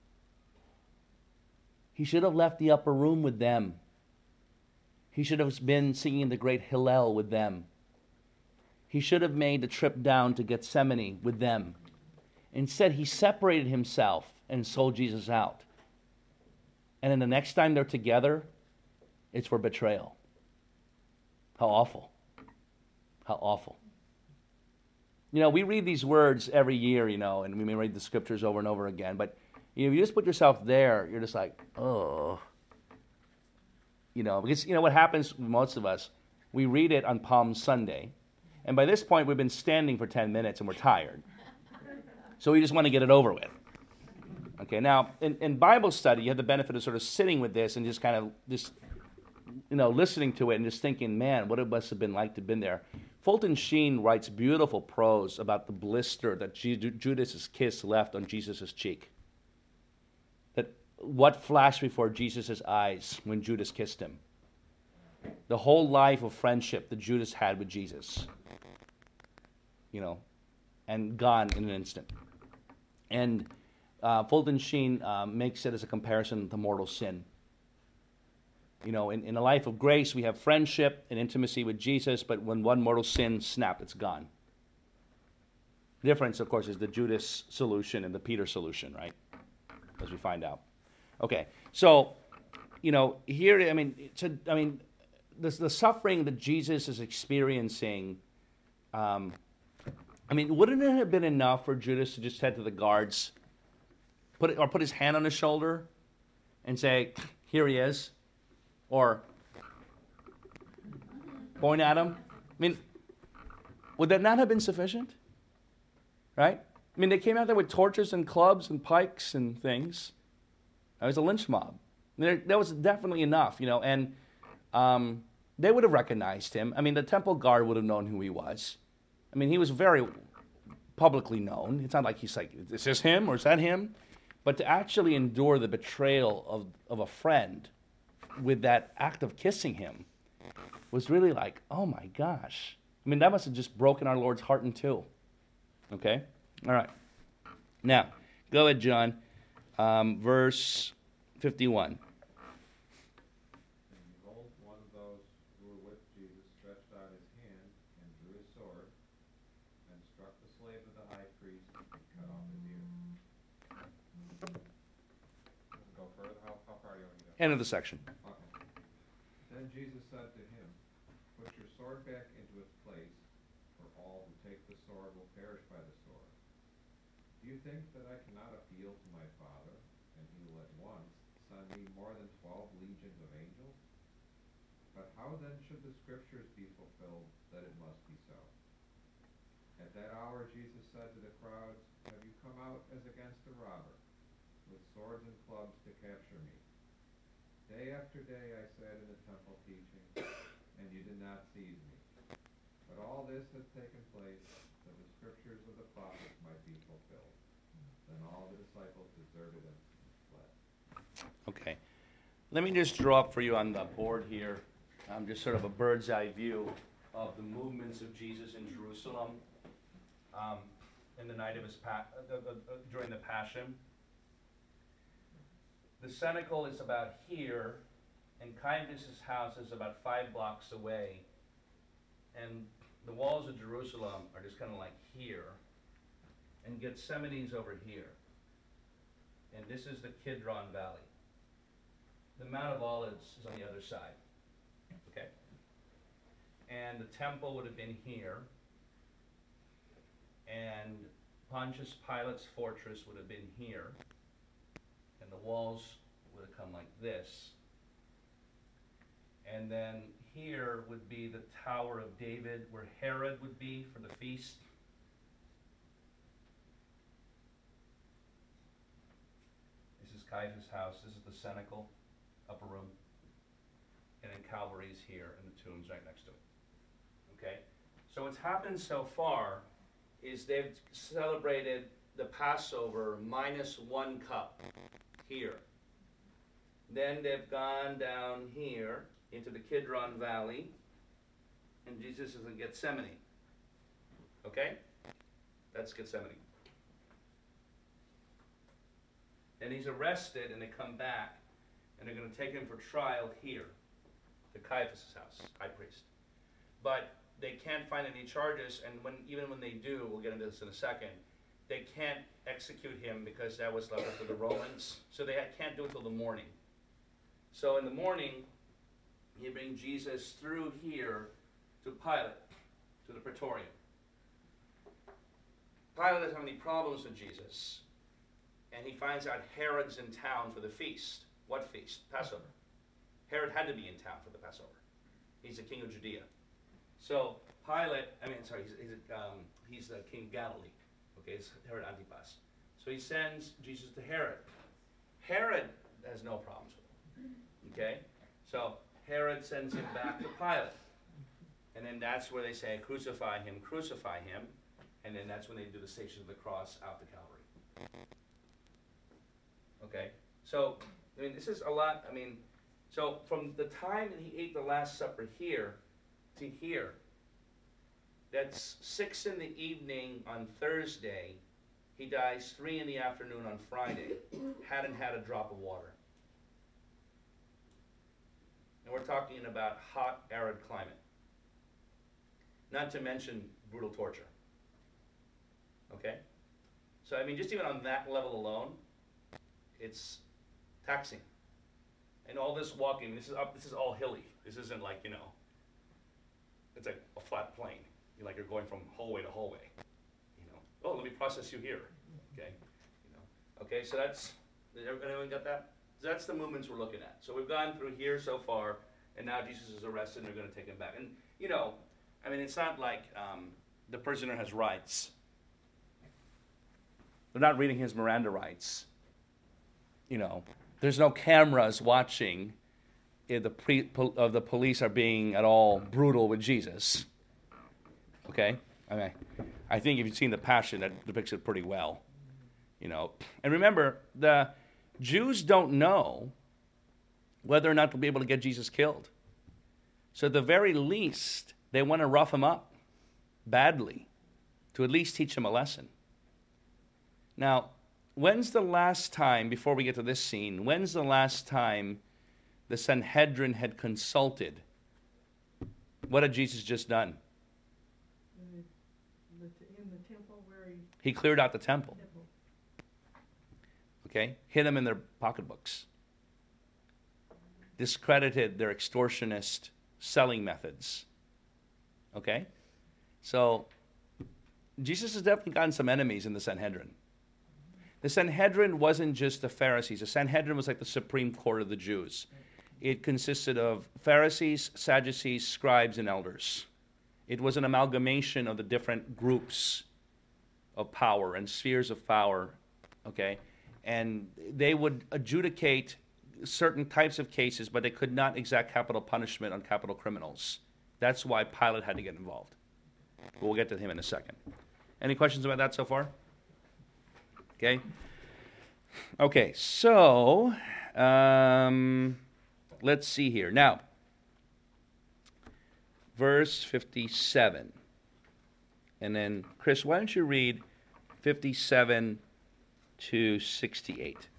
He should have left the upper room with them. He should have been singing the great Hillel with them. He should have made the trip down to Gethsemane with them. Instead, he separated himself and sold Jesus out. And then the next time they're together, it's for betrayal. How awful. How awful. You know, we read these words every year, you know, and we may read the scriptures over and over again, but you know, if you just put yourself there, you're just like, oh. You know, because, you know, what happens with most of us, we read it on Palm Sunday, and by this point, we've been standing for ten minutes and we're tired. So we just want to get it over with. Okay, now, in, in Bible study, you have the benefit of sort of sitting with this and just kind of just you know, listening to it and just thinking, man, what it must have been like to have been there. Fulton Sheen writes beautiful prose about the blister that Ju- Judas's kiss left on Jesus' cheek. That what flashed before Jesus' eyes when Judas kissed him. The whole life of friendship that Judas had with Jesus. You know, and gone in an instant. And uh, Fulton Sheen uh, makes it as a comparison to mortal sin. You know, in, in a life of grace, we have friendship and intimacy with Jesus, but when one mortal sin snapped, it's gone. The difference, of course, is the Judas solution and the Peter solution, right? As we find out. Okay, so, you know, here, I mean, it's a, I mean, the, the suffering that Jesus is experiencing, um, I mean, wouldn't it have been enough for Judas to just head to the guards, put it, or put his hand on his shoulder, and say, "Here he is," or point at him? I mean, would that not have been sufficient? Right? I mean, they came out there with torches and clubs and pikes and things. It was a lynch mob. There, that was definitely enough, you know, and um, they would have recognized him. I mean, the temple guard would have known who he was. I mean, he was very publicly known. It's not like he's like, is this him or is that him? But to actually endure the betrayal of, of a friend with that act of kissing him was really like, oh my gosh. I mean, that must have just broken our Lord's heart in two. Okay? All right. Now, go ahead, John. Um, verse fifty-one. And behold, one of those who were with Jesus stretched out his hand and drew his sword and struck the slave of the high priest and cut off his ear. Go further. How, how far do you want to go? End of the section. Okay. Then Jesus said to him, "Put your sword back into its place, for all who take the sword will perish by the sword. Do you think that I cannot appeal to my Father, and he will at once send me more than twelve legions of angels? But how then should the Scriptures be fulfilled that it must be so?" At that hour Jesus said to the crowds, "Have you come out as against a robber, with swords and clubs to capture me? Day after day I sat in the temple teaching, and you did not seize me. But all this has taken place that the Scriptures of the prophets might be fulfilled." Then all the disciples deserted him and fled. Okay. Let me just draw up for you on the board here um, just sort of a bird's eye view of the movements of Jesus in Jerusalem um, in the night of his pa- uh, the, the, uh, during the Passion. The cenacle is about here, and Caiaphas' house is about five blocks away, and the walls of Jerusalem are just kind of like here, and Gethsemane's over here, and this is the Kidron Valley. The Mount of Olives is on the other side, okay? And the temple would have been here, and Pontius Pilate's fortress would have been here, and the walls would have come like this. And then here would be the Tower of David, where Herod would be for the feast. This is Caiaphas' house. This is the cenacle, upper room. And then Calvary's here, and the tomb's right next to it. Okay? So what's happened so far is they've celebrated the Passover minus one cup here. Then they've gone down here into the Kidron Valley, and Jesus is in Gethsemane. Okay? That's Gethsemane. Then he's arrested, and they come back, and they're going to take him for trial here, to Caiaphas' house, high priest. But they can't find any charges, and when even when they do, we'll get into this in a second, they can't execute him because that was left up to the Romans. So they can't do it till the morning. So in the morning, you bring Jesus through here to Pilate, to the Praetorium. Pilate doesn't have any problems with Jesus. And he finds out Herod's in town for the feast. What feast? Passover. Herod had to be in town for the Passover. He's the king of Judea. So Pilate, I mean, sorry, he's, he's, um, he's the king of Galilee. Okay, it's Herod Antipas. So he sends Jesus to Herod. Herod has no problems with him. Okay? So Herod sends him back to Pilate. And then that's where they say, crucify him, crucify him. And then that's when they do the Station of the Cross out to Calvary. Okay? So, I mean, this is a lot. I mean, so from the time that he ate the Last Supper here to here, that's six in the evening on Thursday. He dies three in the afternoon on Friday. Hadn't had a drop of water. And we're talking about hot, arid climate. Not to mention brutal torture. Okay? So, I mean, just even on that level alone, it's taxing. And all this walking, this is up, this is all hilly. This isn't like, you know, it's like a flat plane. You're like you're going from hallway to hallway. You know, oh, let me process you here. Okay? You know. Okay, so that's, did everyone got that? So that's the movements we're looking at. So we've gone through here so far, and now Jesus is arrested and they're going to take him back. And, you know, I mean, it's not like um, the prisoner has rights. They're not reading his Miranda rights. You know, there's no cameras watching if the pre, pol, of the police are being at all brutal with Jesus. Okay? I mean, I think if you've seen The Passion, that depicts it pretty well. You know, and remember, the Jews don't know whether or not they'll be able to get Jesus killed. So at the very least, they want to rough him up badly to at least teach him a lesson. Now, when's the last time, before we get to this scene, when's the last time the Sanhedrin had consulted? What had Jesus just done? In the, in the temple where he... He cleared out the temple. temple. Okay? Hid them in their pocketbooks. Discredited their extortionist selling methods. Okay? So, Jesus has definitely gotten some enemies in the Sanhedrin. The Sanhedrin wasn't just the Pharisees. The Sanhedrin was like the Supreme Court of the Jews. It consisted of Pharisees, Sadducees, scribes, and elders. It was an amalgamation of the different groups of power and spheres of power, okay? And they would adjudicate certain types of cases, but they could not exact capital punishment on capital criminals. That's why Pilate had to get involved. We'll get to him in a second. Any questions about that so far? Okay. Okay, so um, let's see here. Now, verse fifty-seven. And then, Chris, why don't you read fifty-seven to sixty-eight?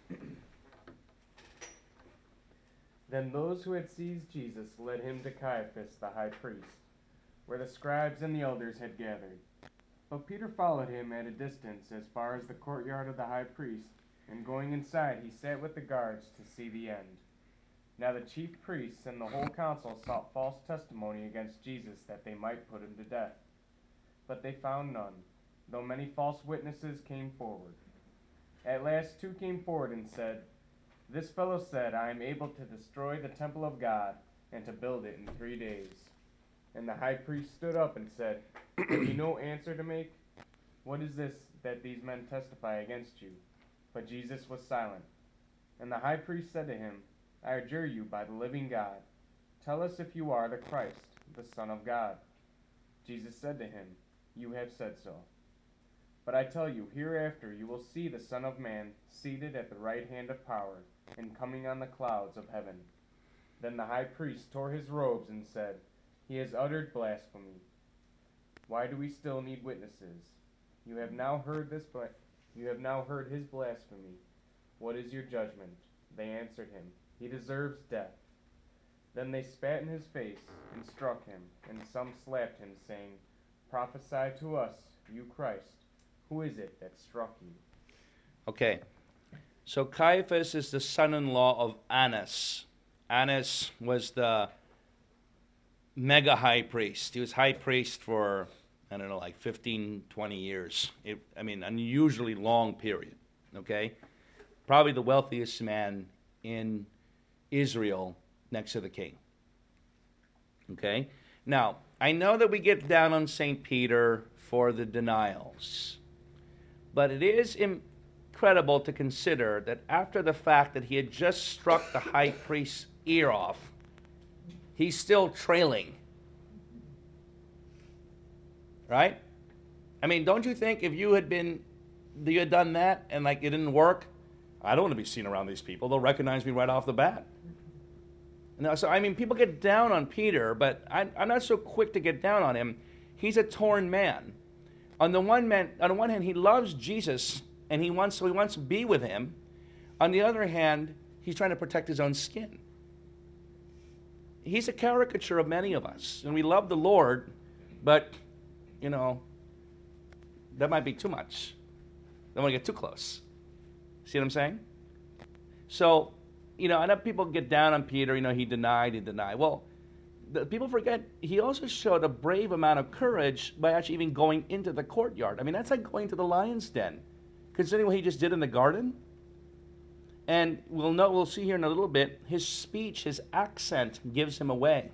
Then those who had seized Jesus led him to Caiaphas the high priest, where the scribes and the elders had gathered. But Peter followed him at a distance as far as the courtyard of the high priest, and going inside he sat with the guards to see the end. Now the chief priests and the whole council sought false testimony against Jesus that they might put him to death. But they found none, though many false witnesses came forward. At last two came forward and said, "This fellow said, I am able to destroy the temple of God and to build it in three days." And the high priest stood up and said, "Have you no answer to make? What is this that these men testify against you?" But Jesus was silent. And the high priest said to him, "I adjure you by the living God, tell us if you are the Christ, the Son of God." Jesus said to him, "You have said so. But I tell you, hereafter you will see the Son of Man seated at the right hand of power, and coming on the clouds of heaven." Then the high priest tore his robes and said, "He has uttered blasphemy. Why do we still need witnesses? You have now heard this bla- you have now heard his blasphemy. What is your judgment?" They answered him, "He deserves death." Then they spat in his face and struck him, and some slapped him, saying, "Prophesy to us, you Christ. Who is it that struck you?" Okay. So Caiaphas is the son-in-law of Annas. Annas was the mega high priest. He was high priest for, I don't know, like fifteen, twenty years. It, I mean, unusually long period, okay? Probably the wealthiest man in Israel next to the king, okay? Now, I know that we get down on Saint Peter for the denials, but it is incredible to consider that after the fact that he had just struck the high priest's ear off, he's still trailing. Right? I mean, don't you think if you had been, you had done that and like it didn't work, I don't want to be seen around these people. They'll recognize me right off the bat. No, so I mean, people get down on Peter, but I, I'm not so quick to get down on him. He's a torn man. On the one man, on the one hand, he loves Jesus and he wants, so he wants to be with him. On the other hand, he's trying to protect his own skin. He's a caricature of many of us, and we love the Lord, but you know, that might be too much. Don't want to get too close. See what I'm saying? So, you know, I know people get down on Peter, you know, he denied, he denied. Well, the, people forget he also showed a brave amount of courage by actually even going into the courtyard. I mean, that's like going to the lion's den, considering what he just did in the garden. And we'll know, we'll see here in a little bit, his speech, his accent gives him away.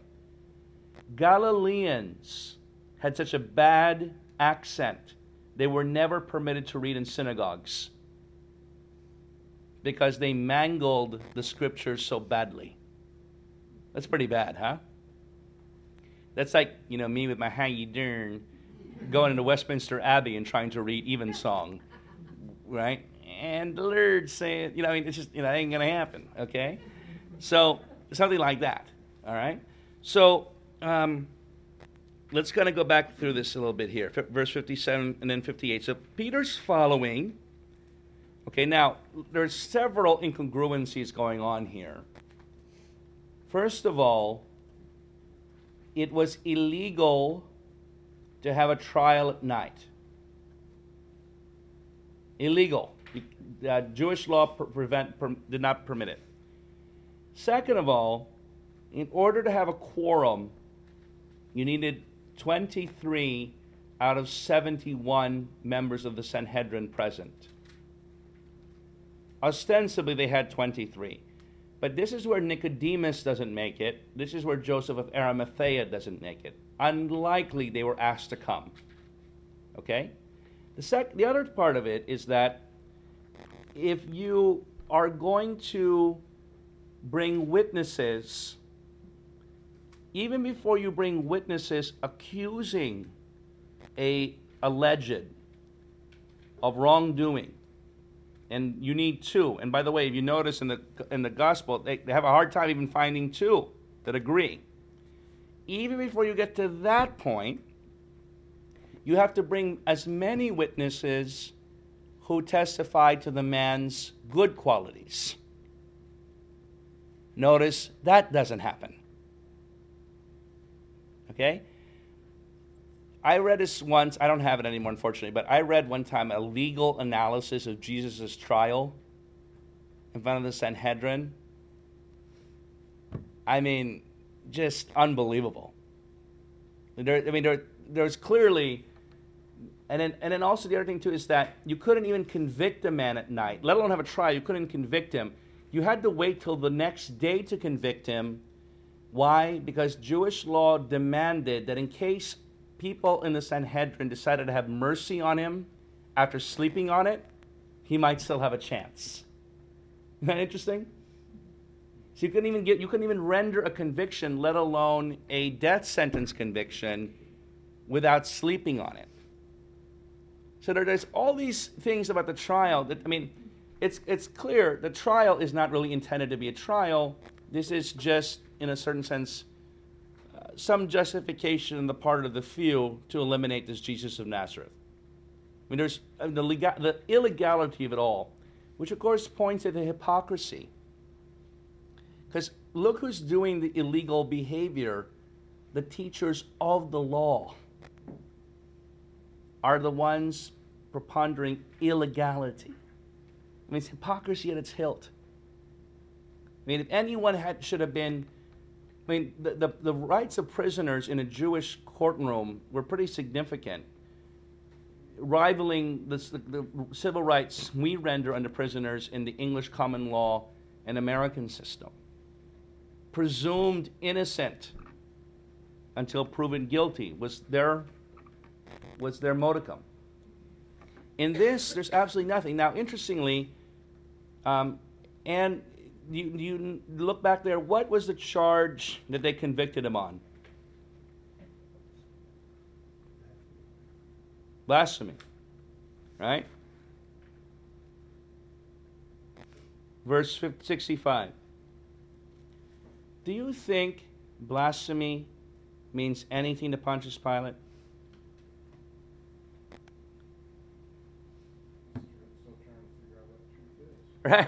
Galileans had such a bad accent, they were never permitted to read in synagogues because they mangled the scriptures so badly. That's pretty bad, huh? That's like, you know, me with my how you doing going into Westminster Abbey and trying to read Evensong, right? And the Lord said, you know, I mean, it's just, you know, it ain't going to happen, okay? So, something like that, all right? So, um, let's kind of go back through this a little bit here. F- verse fifty-seven and then fifty-eight. So, Peter's following. Okay, now, there's several incongruencies going on here. First of all, it was illegal to have a trial at night. Illegal. Uh, Jewish law pre- prevent, per, did not permit it. Second of all, in order to have a quorum, you needed twenty-three out of seventy-one members of the Sanhedrin present. Ostensibly, they had twenty-three. But this is where Nicodemus doesn't make it. This is where Joseph of Arimathea doesn't make it. Unlikely they were asked to come. Okay? The, sec- the other part of it is that if you are going to bring witnesses, even before you bring witnesses accusing a alleged of wrongdoing, and you need two. And by the way, if you notice in the in the gospel, they, they have a hard time even finding two that agree. Even before you get to that point, you have to bring as many witnesses who testify to the man's good qualities. Notice that doesn't happen. Okay? I read this once. I don't have it anymore, unfortunately, but I read one time a legal analysis of Jesus' trial in front of the Sanhedrin. I mean, just unbelievable. There, I mean, there, there's clearly, and then, and then also the other thing too is that you couldn't even convict a man at night, let alone have a trial. You couldn't convict him. You had to wait till the next day to convict him. Why? Because Jewish law demanded that in case people in the Sanhedrin decided to have mercy on him after sleeping on it, he might still have a chance. Isn't that interesting? So you couldn't even get, you couldn't even render a conviction, let alone a death sentence conviction, without sleeping on it. So there, there's all these things about the trial that, I mean, it's it's clear the trial is not really intended to be a trial. This is just, in a certain sense, uh, some justification on the part of the few to eliminate this Jesus of Nazareth. I mean, there's uh, the, legal, the illegality of it all, which of course points to the hypocrisy. Because look who's doing the illegal behavior. The teachers of the law are the ones prepondering illegality. I mean, it's hypocrisy at its hilt. I mean, if anyone had should have been, I mean, the, the, the rights of prisoners in a Jewish courtroom were pretty significant, rivaling the, the, the civil rights we render under prisoners in the English common law and American system. Presumed innocent until proven guilty was their was their modicum. In this, there's absolutely nothing. Now, interestingly, um, and you, you look back there, what was the charge that they convicted him on? Blasphemy. Right? Verse sixty-five. Do you think blasphemy means anything to Pontius Pilate? Still trying to figure out what the truth is. Right?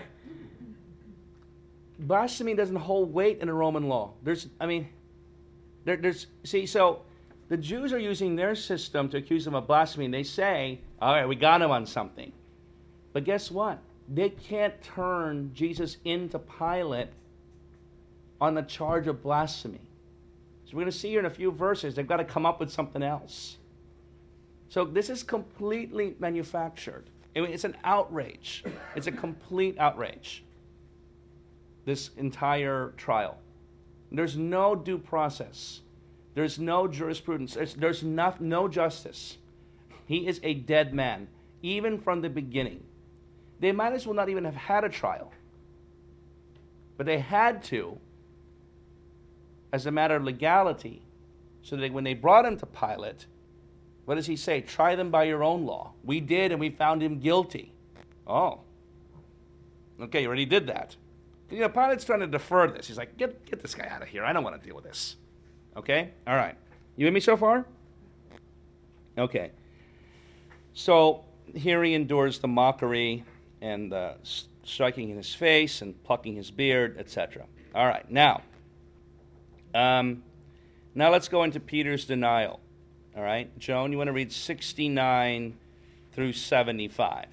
Blasphemy doesn't hold weight in the Roman law. There's, I mean, there, there's, see, so the Jews are using their system to accuse him of blasphemy, and they say, all right, we got him on something. But guess what? They can't turn Jesus into Pilate on the charge of blasphemy. So we're going to see here in a few verses, they've got to come up with something else. So this is completely manufactured. I mean, it's an outrage. It's a complete outrage, this entire trial. There's no due process. There's no jurisprudence. There's, there's not, no justice. He is a dead man, even from the beginning. They might as well not even have had a trial. But they had to, as a matter of legality, so that when they brought him to Pilate, what does he say? Try them by your own law. We did, and we found him guilty. Oh. Okay, you already did that. You know, Pilate's trying to defer this. He's like, get, get this guy out of here. I don't want to deal with this. Okay? All right. You with me so far? Okay. So here he endures the mockery and uh, striking in his face and plucking his beard, et cetera. All right. Now, um, now let's go into Peter's denial. All right, Joan, you want to read sixty-nine through seventy-five.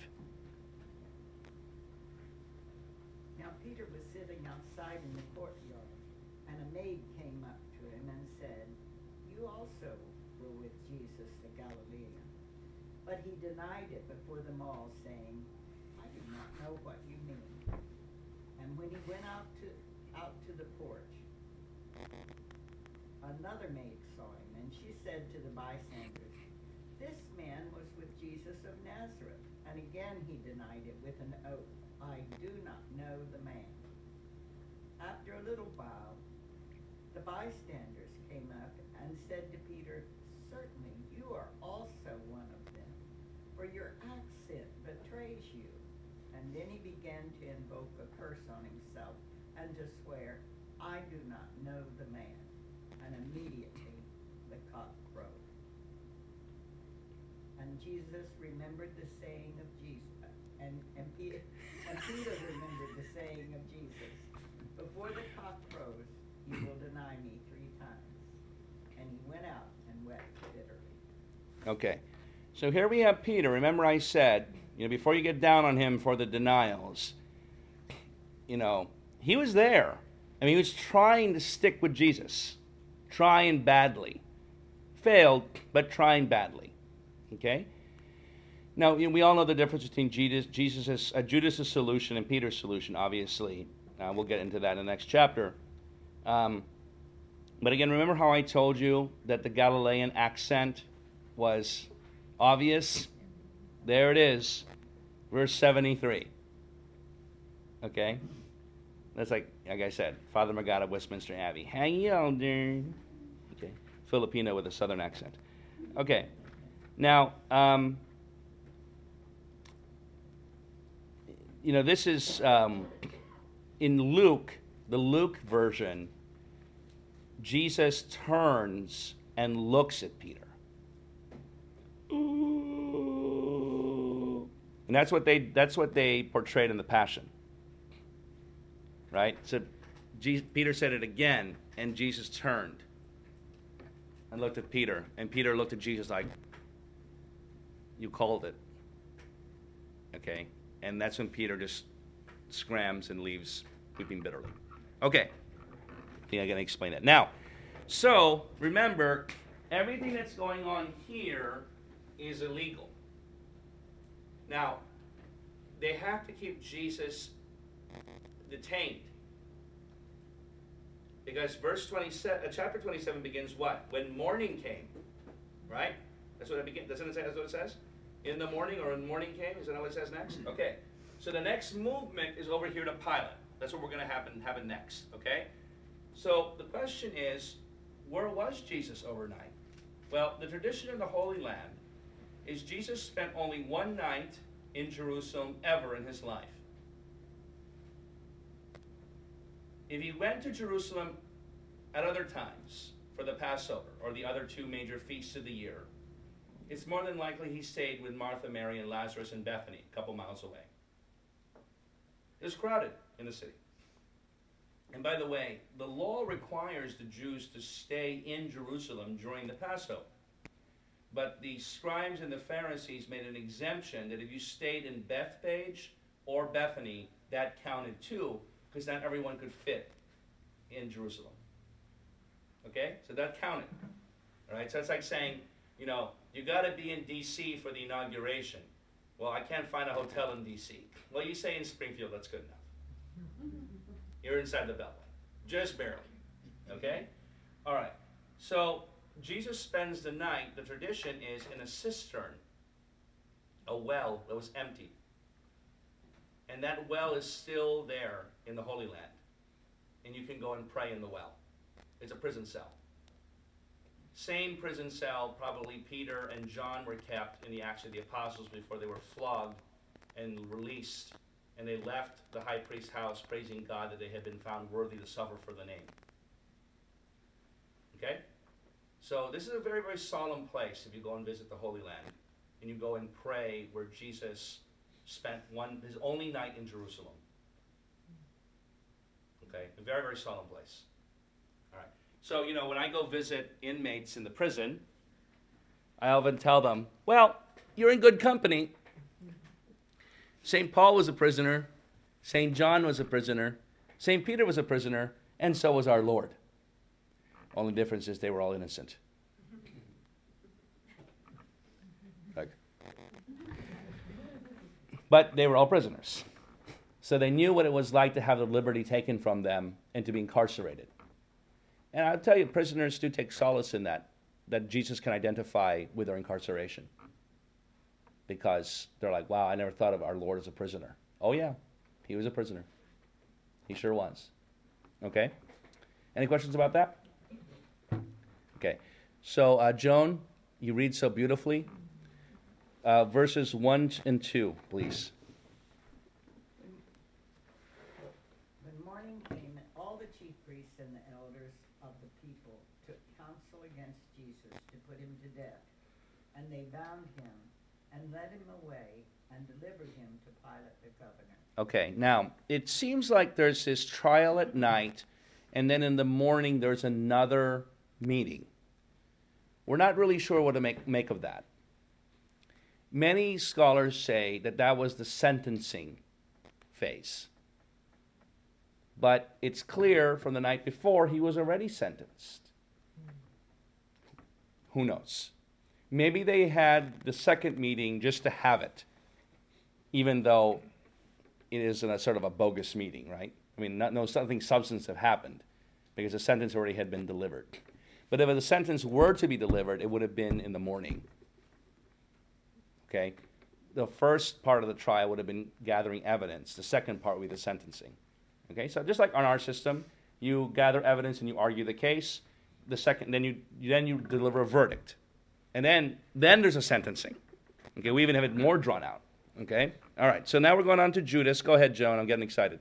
Now Peter was sitting outside in the courtyard, and a maid came up to him and said, "You also were with Jesus the Galilean." But he denied it before them all, saying, "I do not know what you mean." And when he went out to out to the porch, another maid saw him, and she said to the bystanders, "This man was with Jesus of Nazareth." And again he denied it with an oath, "I do not know the man." After a little while, the bystanders came up and said to Peter, "Certainly you are also one of them, for your accent betrays you." And then he began to invoke a curse on himself and to swear, "I do not know the man." And immediately the cock crowed. And Jesus remembered the saying of Jesus, and, and, Peter, and Peter remembered the saying of Jesus, "Before the cock crows, you will deny me three times." And he went out and wept bitterly. Okay, so here we have Peter. Remember I said, you know, before you get down on him for the denials, you know, he was there. I mean, he was trying to stick with Jesus. Trying badly. Failed, but trying badly. Okay? Now, you know, we all know the difference between Jesus, Jesus's, uh, Judas' solution and Peter's solution, obviously. Uh, we'll get into that in the next chapter. Um, but again, remember how I told you that the Galilean accent was obvious? There it is. Verse seventy-three. Okay? That's like, like I said, Father Magada, Westminster Abbey. Hang on there. Okay. Filipino with a southern accent. Okay. Now, um, you know, this is, um, in Luke, the Luke version, Jesus turns and looks at Peter. Ooh. And that's what they, that's what they portrayed in the Passion. Right? So Jesus, Peter said it again, and Jesus turned and looked at Peter. And Peter looked at Jesus like, "You called it." Okay? And that's when Peter just scrams and leaves weeping bitterly. Okay. I think I can explain that. Now, so remember, everything that's going on here is illegal. Now, they have to keep Jesus detained. Because verse twenty-seven, uh, chapter twenty-seven begins what? When morning came. Right? That's what it begins. Doesn't it say, that's what it says? In the morning, or when morning came? Is that what it says next? Okay. So the next movement is over here to Pilate. That's what we're going to happen happen next, okay? So the question is, where was Jesus overnight? Well, the tradition in the Holy Land is Jesus spent only one night in Jerusalem ever in his life. If he went to Jerusalem at other times for the Passover or the other two major feasts of the year, it's more than likely he stayed with Martha, Mary, and Lazarus in Bethany, a couple miles away. It was crowded in the city. And by the way, the law requires the Jews to stay in Jerusalem during the Passover. But the scribes and the Pharisees made an exemption that if you stayed in Bethphage or Bethany, that counted too, because not everyone could fit in Jerusalem. Okay? So that counted. All right? So it's like saying, you know, you got to be in D C for the inauguration. Well, I can't find a hotel in D C. Well, you say in Springfield, that's good enough. You're inside the Beltway. Just barely. Okay? All right. So Jesus spends the night, the tradition is, in a cistern, a well that was empty. And that well is still there in the Holy Land. And you can go and pray in the well. It's a prison cell. Same prison cell probably Peter and John were kept in the Acts of the Apostles before they were flogged and released. And they left the high priest's house praising God that they had been found worthy to suffer for the name. Okay? So this is a very, very solemn place if you go and visit the Holy Land. And you go and pray where Jesus spent one his only night in Jerusalem. Okay? A very, very solemn place. All right. So, you know, when I go visit inmates in the prison, I often tell them, well, you're in good company. Saint Paul was a prisoner. Saint John was a prisoner. Saint Peter was a prisoner. And so was our Lord. Only difference is they were all innocent. Like, but they were all prisoners. So they knew what it was like to have the liberty taken from them and to be incarcerated. And I'll tell you, prisoners do take solace in that, that Jesus can identify with their incarceration. Because they're like, wow, I never thought of our Lord as a prisoner. Oh yeah, he was a prisoner. He sure was. Okay? Any questions about that? Okay. So, uh, Joan, you read so beautifully. Uh, verses one and two, please. When morning came, all the chief priests and the elders of the people took counsel against Jesus to put him to death. And they bound him and led him away and delivered him to Pilate the governor. Okay, now, it seems like there's this trial at night, and then in the morning there's another meeting. We're not really sure what to make, make of that. Many scholars say that that was the sentencing phase. But it's clear from the night before he was already sentenced. Who knows? Maybe they had the second meeting just to have it, even though it is in a sort of a bogus meeting, right? I mean, not, no, something substantive happened because the sentence already had been delivered. But if the sentence were to be delivered, it would have been in the morning. Okay? The first part of the trial would have been gathering evidence. The second part would be the sentencing. Okay? So just like on our system, you gather evidence and you argue the case. The second, then you then you deliver a verdict. And then, then there's a sentencing. Okay, we even have it more drawn out. Okay? All right, so now we're going on to Judas. Go ahead, Joan. I'm getting excited.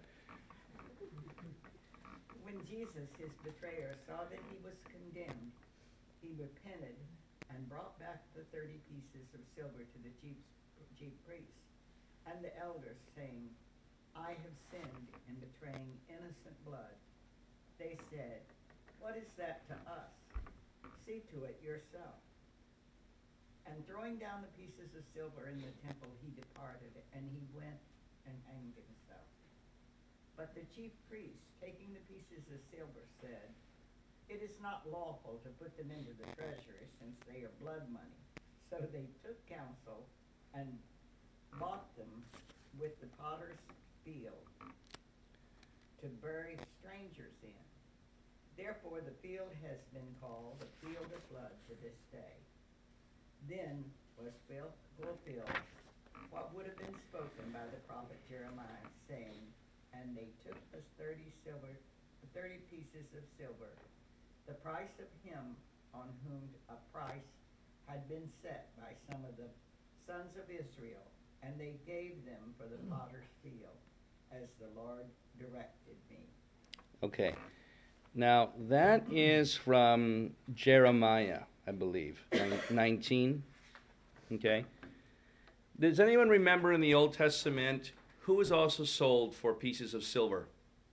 When Jesus, his betrayer, saw that he was condemned, he repented and brought back the thirty pieces of silver to the chief, chief priests and the elders, saying, I have sinned in betraying innocent blood. They said, what is that to us? See to it yourself. And throwing down the pieces of silver in the temple, he departed, and he went and hanged himself. But the chief priests, taking the pieces of silver, said, it is not lawful to put them into the treasury, since they are blood money. So they took counsel and bought them with the potter's field to bury strangers in. Therefore the field has been called the field of blood to this day. Then was fulfilled what would have been spoken by the prophet Jeremiah, saying, And they took the thirty silver, the thirty pieces of silver, the price of him on whom a price had been set by some of the sons of Israel, and they gave them for the potter's field, as the Lord directed me. Okay. Now, that is from Jeremiah, I believe, nineteen. Okay. Does anyone remember in the Old Testament who was also sold for pieces of silver?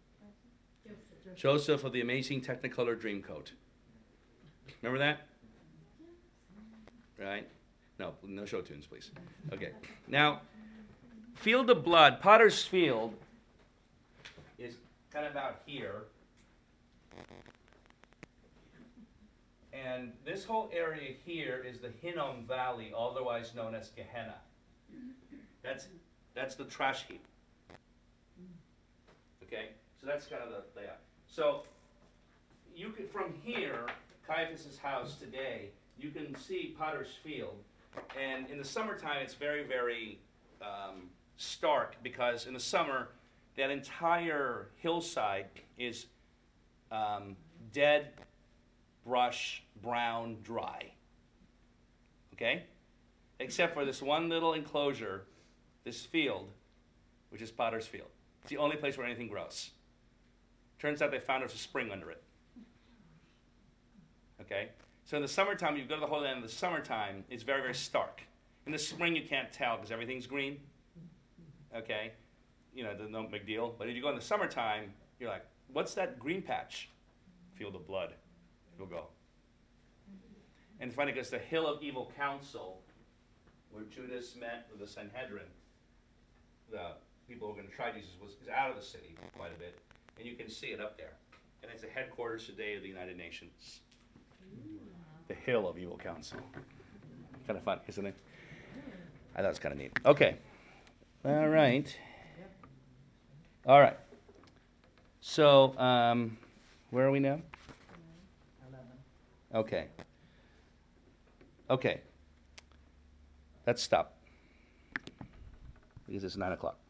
Joseph of the amazing Technicolor Dreamcoat. Remember that? Right? No, no show tunes, please. Okay. Now, Field of Blood, Potter's Field, is kind of out here. And this whole area here is the Hinnom Valley, otherwise known as Gehenna. That's that's the trash heap. Okay? So that's kind of the layout. So you could, from here, Caiaphas' house today, you can see Potter's Field. And in the summertime, it's very, very um, stark, because in the summer, that entire hillside is um, dead brush, brown, dry. Okay? Except for this one little enclosure, this field, which is Potter's Field. It's the only place where anything grows. Turns out they found there's a spring under it. Okay? So in the summertime, you go to the Holy Land in the summertime, it's very, very stark. In the spring, you can't tell because everything's green. Okay? You know, no big deal. But if you go in the summertime, you're like, what's that green patch? Field of blood. You'll go. And it's funny because the Hill of Evil Counsel, where Judas met with the Sanhedrin, the people who were going to try Jesus, was is out of the city quite a bit. And you can see it up there. And it's the headquarters today of the United Nations. The Hill of Evil Counsel. Kind of fun, isn't it? I thought it was kind of neat. Okay. All right. All right. So, um, where are we now? Okay. Okay. Let's stop. Because it's nine o'clock.